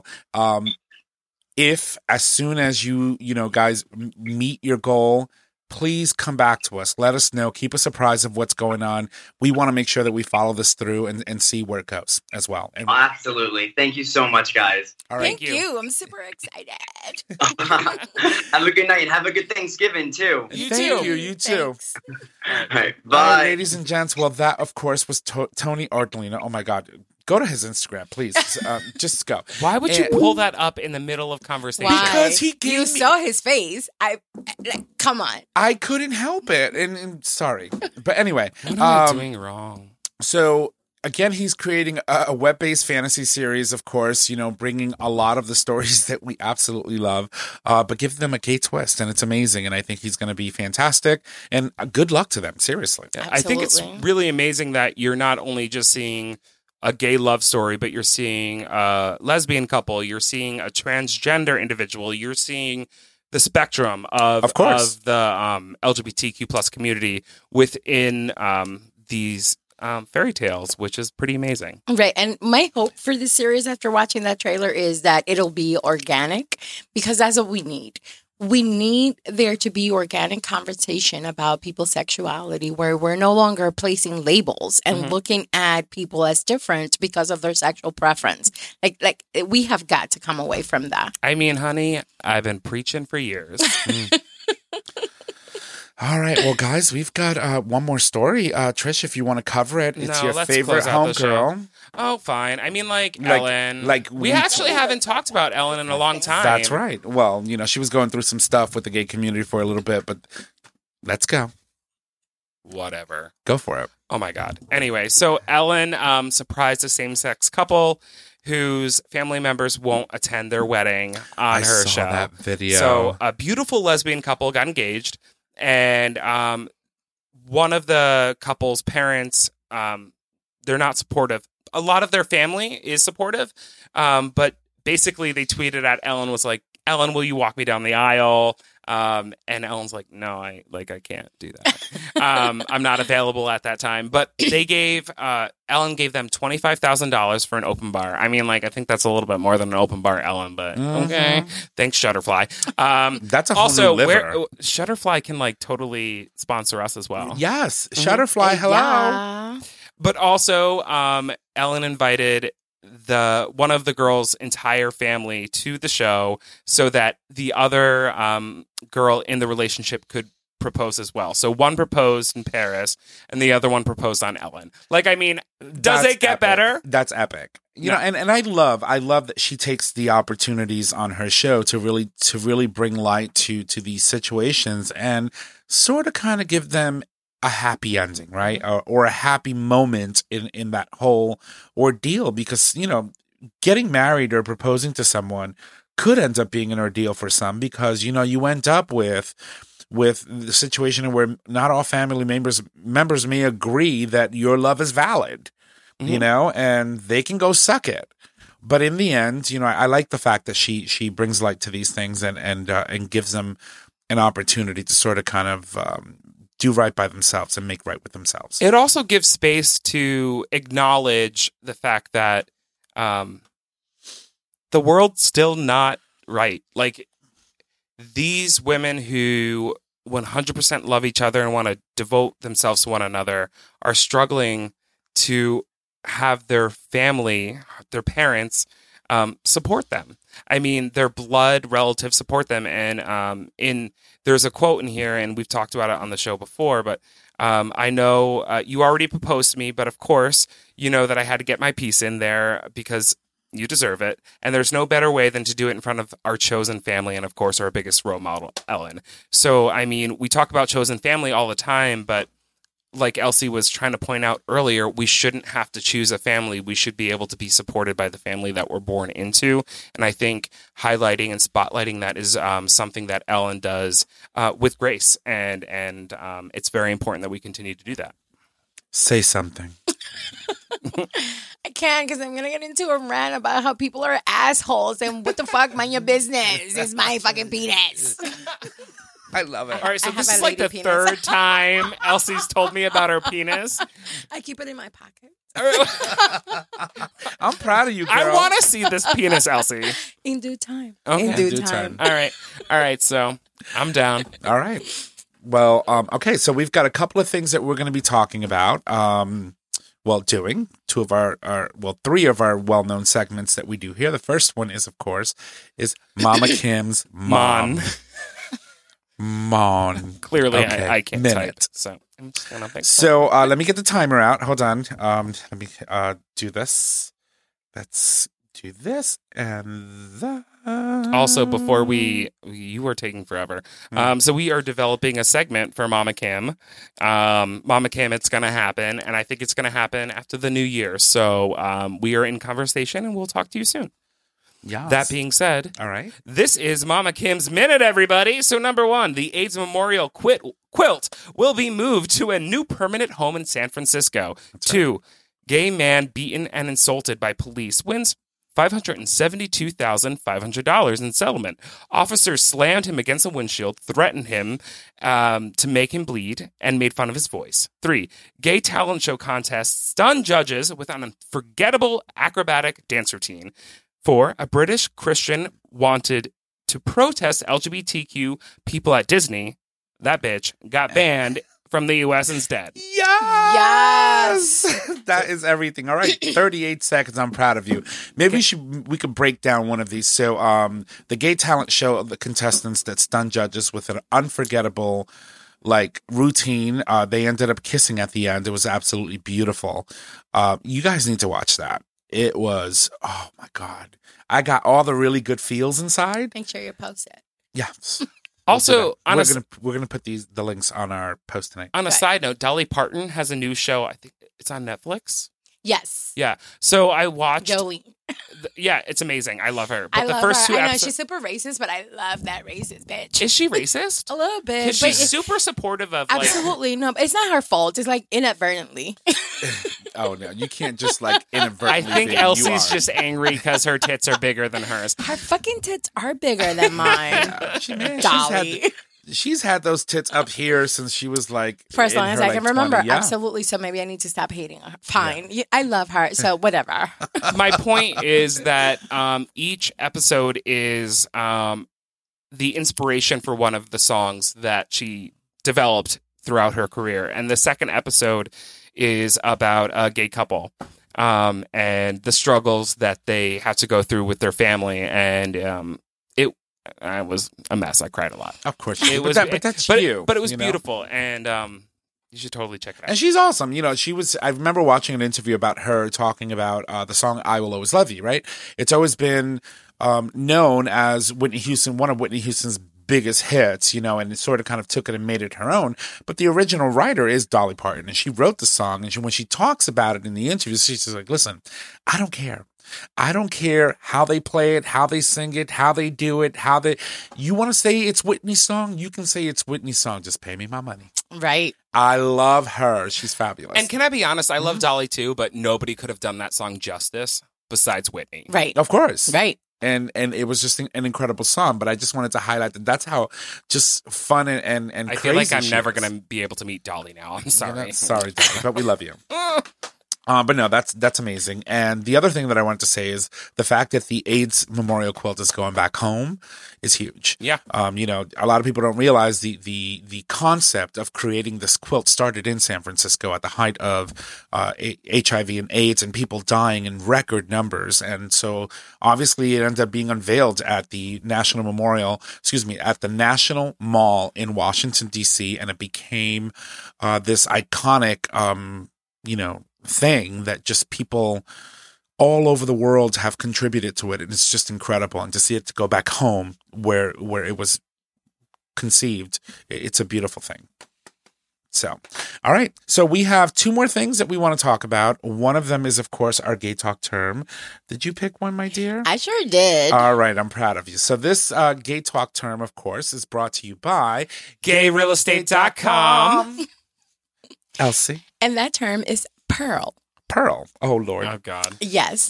If as soon as you guys meet your goal, please come back to us. Let us know. Keep us apprised of what's going on. We want to make sure that we follow this through and see where it goes as well. And, Absolutely. Thank you so much, guys. all right. Thank you. I'm super excited. Have a good night and have a good Thanksgiving, too. You Thank too. you. You too. Thanks. All right. All Bye. right, ladies and gents. Well, that, of course, was Tony Ortolino. Oh, my God. Go to his Instagram, please. Just go. Why would you And- pull that up in the middle of conversation? Why? Because he gave you me- saw his face. Come on. I couldn't help it. And sorry. But anyway. What am I doing wrong? So again, he's creating a web-based fantasy series, of course, bringing a lot of the stories that we absolutely love, but give them a gay twist, and it's amazing. And I think he's going to be fantastic. And good luck to them, seriously. I think it's Absolutely. really amazing that you're not only just seeing a gay love story, but you're seeing a lesbian couple, you're seeing a transgender individual, you're seeing the spectrum of course. the LGBTQ plus community within these fairy tales, which is pretty amazing. Right. And my hope for this series after watching that trailer is that it'll be organic, because that's what we need. We need there to be organic conversation about people's sexuality, where we're no longer placing labels and looking at people as different because of their sexual preference. Like we have got to come away from that. I mean, honey, I've been preaching for years. All right. Well, guys, we've got one more story. Trish, if you want to cover it, it's No, your let's favorite close out the homegirl. Oh, fine. I mean, like Like- Ellen. like we we- actually haven't talked about Ellen in a long time. That's right. Well, she was going through some stuff with the gay community for a little bit, but let's go. Whatever. Go for it. Oh my God. Anyway, so Ellen surprised a same-sex couple whose family members won't attend their wedding on I her saw show. that video. So a beautiful lesbian couple got engaged, and one of the couple's parents, they're not supportive. A lot of their family is supportive, but basically they tweeted at Ellen, was like, Ellen, will you walk me down the aisle? And Ellen's like, no, I can't do that. I'm not available at that time. But they gave Ellen gave them $25,000 for an open bar. I mean, like, I think that's a little bit more than an open bar, Ellen. But okay, thanks, Shutterfly. That's a whole also new liver. Shutterfly can like totally sponsor us as well. Yes, Shutterfly. Hello. Yeah. But also, Ellen invited one of the girls' entire family to the show so that the other girl in the relationship could propose as well. So one proposed in Paris and the other one proposed on Ellen. Like, I mean, does it get better? That's epic. You know, and I love that she takes the opportunities on her show to really bring light to these situations and sort of kind of give them a happy ending, right? Or a happy moment in that whole ordeal, because, you know, getting married or proposing to someone could end up being an ordeal for some, because, you know, you end up with the situation where not all family members may agree that your love is valid, you know, and they can go suck it. But in the end, you know, I like the fact that she brings light to these things and gives them an opportunity to sort of kind of do right by themselves and make right with themselves. It also gives space to acknowledge the fact that the world's still not right. Like, these women who 100% love each other and want to devote themselves to one another are struggling to have their family, their parents, support them. I mean, their blood relatives support them. And there's a quote in here, and we've talked about it on the show before, but I know you already proposed to me, but of course, you know that I had to get my piece in there because you deserve it. And there's no better way than to do it in front of our chosen family and, of course, our biggest role model, Ellen. So, I mean, we talk about chosen family all the time, but like Elsie was trying to point out earlier, we shouldn't have to choose a family. We should be able to be supported by the family that we're born into. And I think highlighting and spotlighting that is something that Ellen does with grace. And it's very important that we continue to do that. Say something. I can't, because I'm going to get into a rant about how people are assholes and what the fuck, mind your business. It's my fucking penis. I love it. All right, so I this have is a like the lady penis. third time Elsie's told me about her penis. I keep it in my pocket. I'm proud of you, girl. I want to see this penis, Elsie. In due time. Okay. In due due time. time. All right, so I'm down. All right. Well, okay, so we've got a couple of things that we're going to be talking about. Doing three of our well-known segments that we do here. The first one is, of course, Mama Kim's Mom. Mon. Clearly, Okay, I can't minute. type, so I'm just gonna think. So let me get the timer out. Hold on. Let me do this. Let's do this and that. Also, before you were taking forever. So we are developing a segment for Mama Kim. Mama Kim, it's going to happen, and I think it's going to happen after the new year. So we are in conversation, and we'll talk to you soon. Yes. That being said, all right. This is Mama Kim's Minute, everybody. So number 1, the AIDS Memorial quilt will be moved to a new permanent home in San Francisco. That's 2, gay man beaten and insulted by police wins $572,500 in settlement. Officers slammed him against a windshield, threatened him to make him bleed, and made fun of his voice. 3, gay talent show contest stunned judges with an unforgettable acrobatic dance routine. 4, a British Christian wanted to protest LGBTQ people at Disney. That bitch got banned from the U.S. instead. Yes! That is everything. All right, 38 seconds. I'm proud of you. Maybe we could break down one of these. So the gay talent show of the contestants that stunned judges with an unforgettable routine. They ended up kissing at the end. It was absolutely beautiful. You guys need to watch that. It was, oh my God. I got all the really good feels inside. Make sure you post it. Yes. Also, we're gonna put the links on our post tonight. On a side note, Dolly Parton has a new show. I think it's on Netflix. Yes. Yeah. So I watched. Jolene. Yeah, it's amazing. I love her. But I the love first her. two I know episodes, she's super racist, but I love that racist bitch. is she racist? A little bit. Because but she's it's- super supportive of like. Absolutely no. It's not her fault. It's like inadvertently. Oh no, you can't just like I inadvertently. think think you Elsie's are. just angry because her tits are bigger than hers. Her fucking tits are bigger than mine. Yeah, Dolly. She's had those tits up here since she was like For as in long as her, I like, can remember. 20, yeah. Absolutely. So maybe I need to stop hating her. Fine. Yeah, I love her. So whatever. My point is that each episode is the inspiration for one of the songs that she developed throughout her career. And the second episode is about a gay couple and the struggles that they have to go through with their family. And I was a mess. I cried a lot. Of course, It was, but that's you. But it was you know? beautiful, and you should totally check it out. And she's awesome. You know, she was. I remember watching an interview about her talking about the song "I Will Always Love You." Right? It's always been known as Whitney Houston, one of Whitney Houston's biggest hits. You know, and it sort of kind of took it and made it her own. But the original writer is Dolly Parton, and she wrote the song. And when she talks about it in the interview, she's just like, "Listen, I don't care." I don't care how they play it, how they sing it, how they do it, you want to say it's Whitney's song? You can say it's Whitney's song. Just pay me my money. Right. I love her. She's fabulous. And can I be honest? I love Dolly too, but nobody could have done that song justice besides Whitney. Right. Of course. Right. And it was just an incredible song, but I just wanted to highlight that that's how just fun and I crazy feel like I'm she never is. going to be able to meet Dolly now. I'm You sorry. know, sorry, Dolly, but we love you. But no, that's amazing. And the other thing that I wanted to say is the fact that the AIDS memorial quilt is going back home is huge. Yeah. You know, a lot of people don't realize the concept of creating this quilt started in San Francisco at the height of HIV and AIDS and people dying in record numbers. And so obviously it ended up being unveiled at the National National Mall in Washington, D.C. And it became this iconic, thing that just people all over the world have contributed to it, and it's just incredible. And to see it to go back home where it was conceived, it's a beautiful thing. So, all right. So we have two more things that we want to talk about. One of them is, of course, our Gay Talk term. Did you pick one, my dear? I sure did. All right. I'm proud of you. So this Gay Talk term, of course, is brought to you by GayRealEstate.com. Elsie. And that term is pearl. Pearl. Oh, Lord. Oh, God. Yes.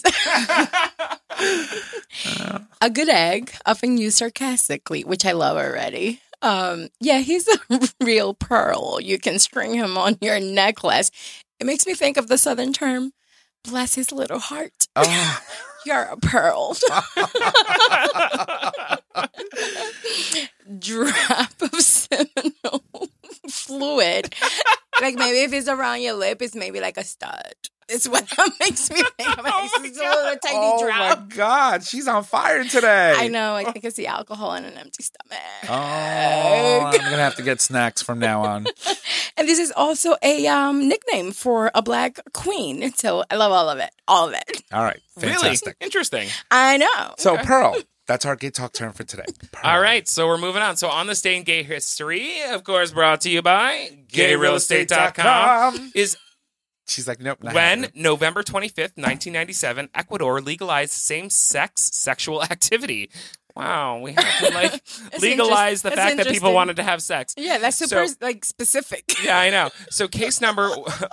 A good egg, often used sarcastically, which I love already. Yeah, he's a real pearl. You can string him on your necklace. It makes me think of the Southern term, bless his little heart. Oh. You're a pearl. Drop of seminal fluid. Like maybe if it's around your lip, it's maybe like a stud. It's what that makes me think of it. It's just a little tiny Oh, drop. my God. She's on fire today. I know. I think it's the alcohol in an empty stomach. Oh, I'm going to have to get snacks from now on. And this is also a nickname for a black queen. So I love all of it. All of it. All right. Fantastic. Really? Interesting. I know. So, Pearl. That's our Gay Talk term for today. Pearl. All right, so we're moving on. So on this day in gay history, of course, brought to you by GayRealEstate.com, is She's like, nope. not when happening. November 25th, 1997, Ecuador legalized same-sex sexual activity. Wow, we have to legalize the That's fact that people interesting. wanted to have sex. Yeah, that's super specific. Yeah, I know. So case number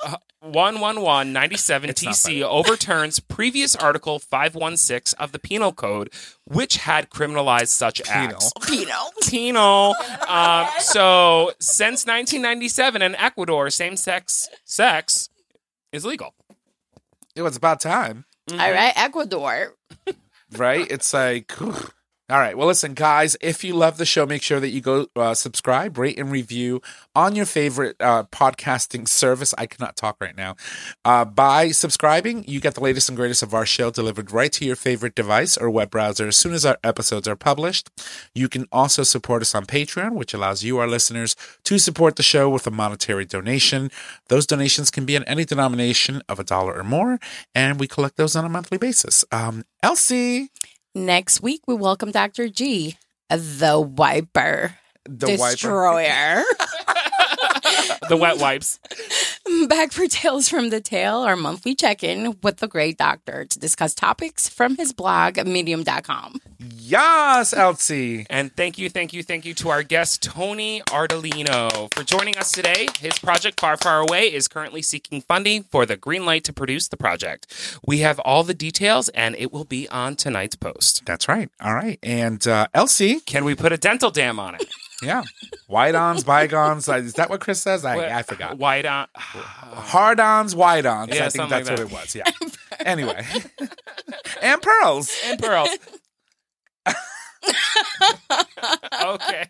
11197 It's not TC funny. overturns previous Article 516 of the Penal Code, which had criminalized such acts. Penal. Penal. So since 1997 in Ecuador, same-sex sex is legal. It was about time, All right, Ecuador. right? It's like, whew. All right. Well, listen, guys, if you love the show, make sure that you go subscribe, rate, and review on your favorite podcasting service. I cannot talk right now. By subscribing, you get the latest and greatest of our show delivered right to your favorite device or web browser as soon as our episodes are published. You can also support us on Patreon, which allows you, our listeners, to support the show with a monetary donation. Those donations can be in any denomination of $1 or more, and we collect those on a monthly basis. Elsie. Next week, we welcome Dr. G, the wiper The wiper. destroyer. The wet wipes. Come back for Tales from the Tail, our monthly check-in with the Great Doctor to discuss topics from his blog, medium.com. Yes, Elsie. And thank you to our guest, Tony Ardolino, for joining us today. His project, Far, Far Away, is currently seeking funding for the green light to produce the project. We have all the details, and it will be on tonight's post. That's right. All right. And Elsie. Can we put a dental dam on it? Yeah. White-ons, bygones. Is that what Chris says? I forgot. White-on. Hard-ons, white-ons. Yeah, I think something that's like what it was. Yeah. Anyway. And pearls. And pearls. Okay.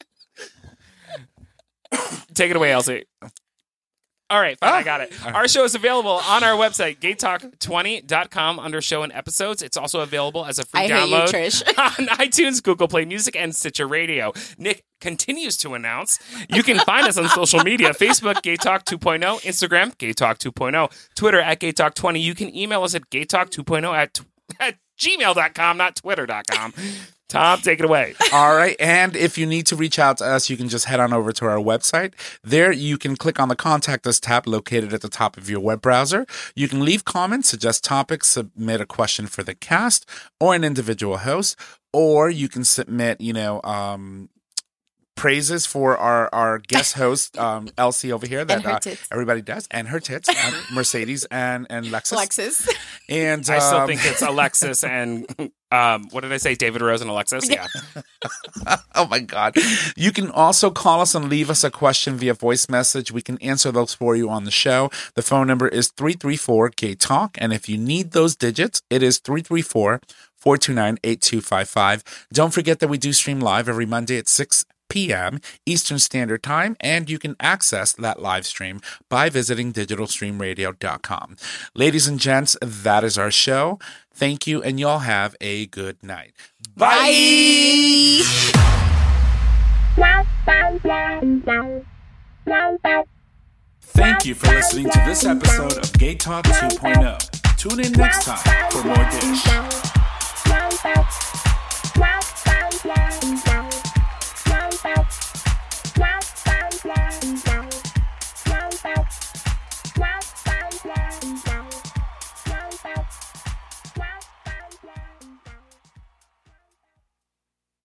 Take it away, Elsie. All right, fine, I got it. Our show is available on our website, gatetalk20.com, under show and episodes. It's also available as a free download hate you, Trish. on iTunes, Google Play Music, and Stitcher Radio. Nick continues to announce you can find us on social media: Facebook, Gate Talk 2.0, Instagram, Gate Talk 2.0, Twitter at Gate Talk 20. You can email us at gatetalk2.0 at gmail.com, not twitter.com. Tom, take it away. All right. And if you need to reach out to us, you can just head on over to our website. There, you can click on the Contact Us tab located at the top of your web browser. You can leave comments, suggest topics, submit a question for the cast or an individual host, or you can submit, praises for our guest host, Elsie over here, that everybody does, and her tits, Mercedes and Lexus. And I still think it's Alexis and what did I say? David Rose and Alexis? Yeah. Oh my God. You can also call us and leave us a question via voice message. We can answer those for you on the show. The phone number is 334-GATE-TALK. And if you need those digits, it is 334-429-8255. Don't forget that we do stream live every Monday at 6 p.m. Eastern Standard Time, and you can access that live stream by visiting digitalstreamradio.com. Ladies and gents, that is our show. Thank you, and y'all have a good night. Bye! Thank you for listening to this episode of Gate Talk 2.0. Tune in next time for more dish.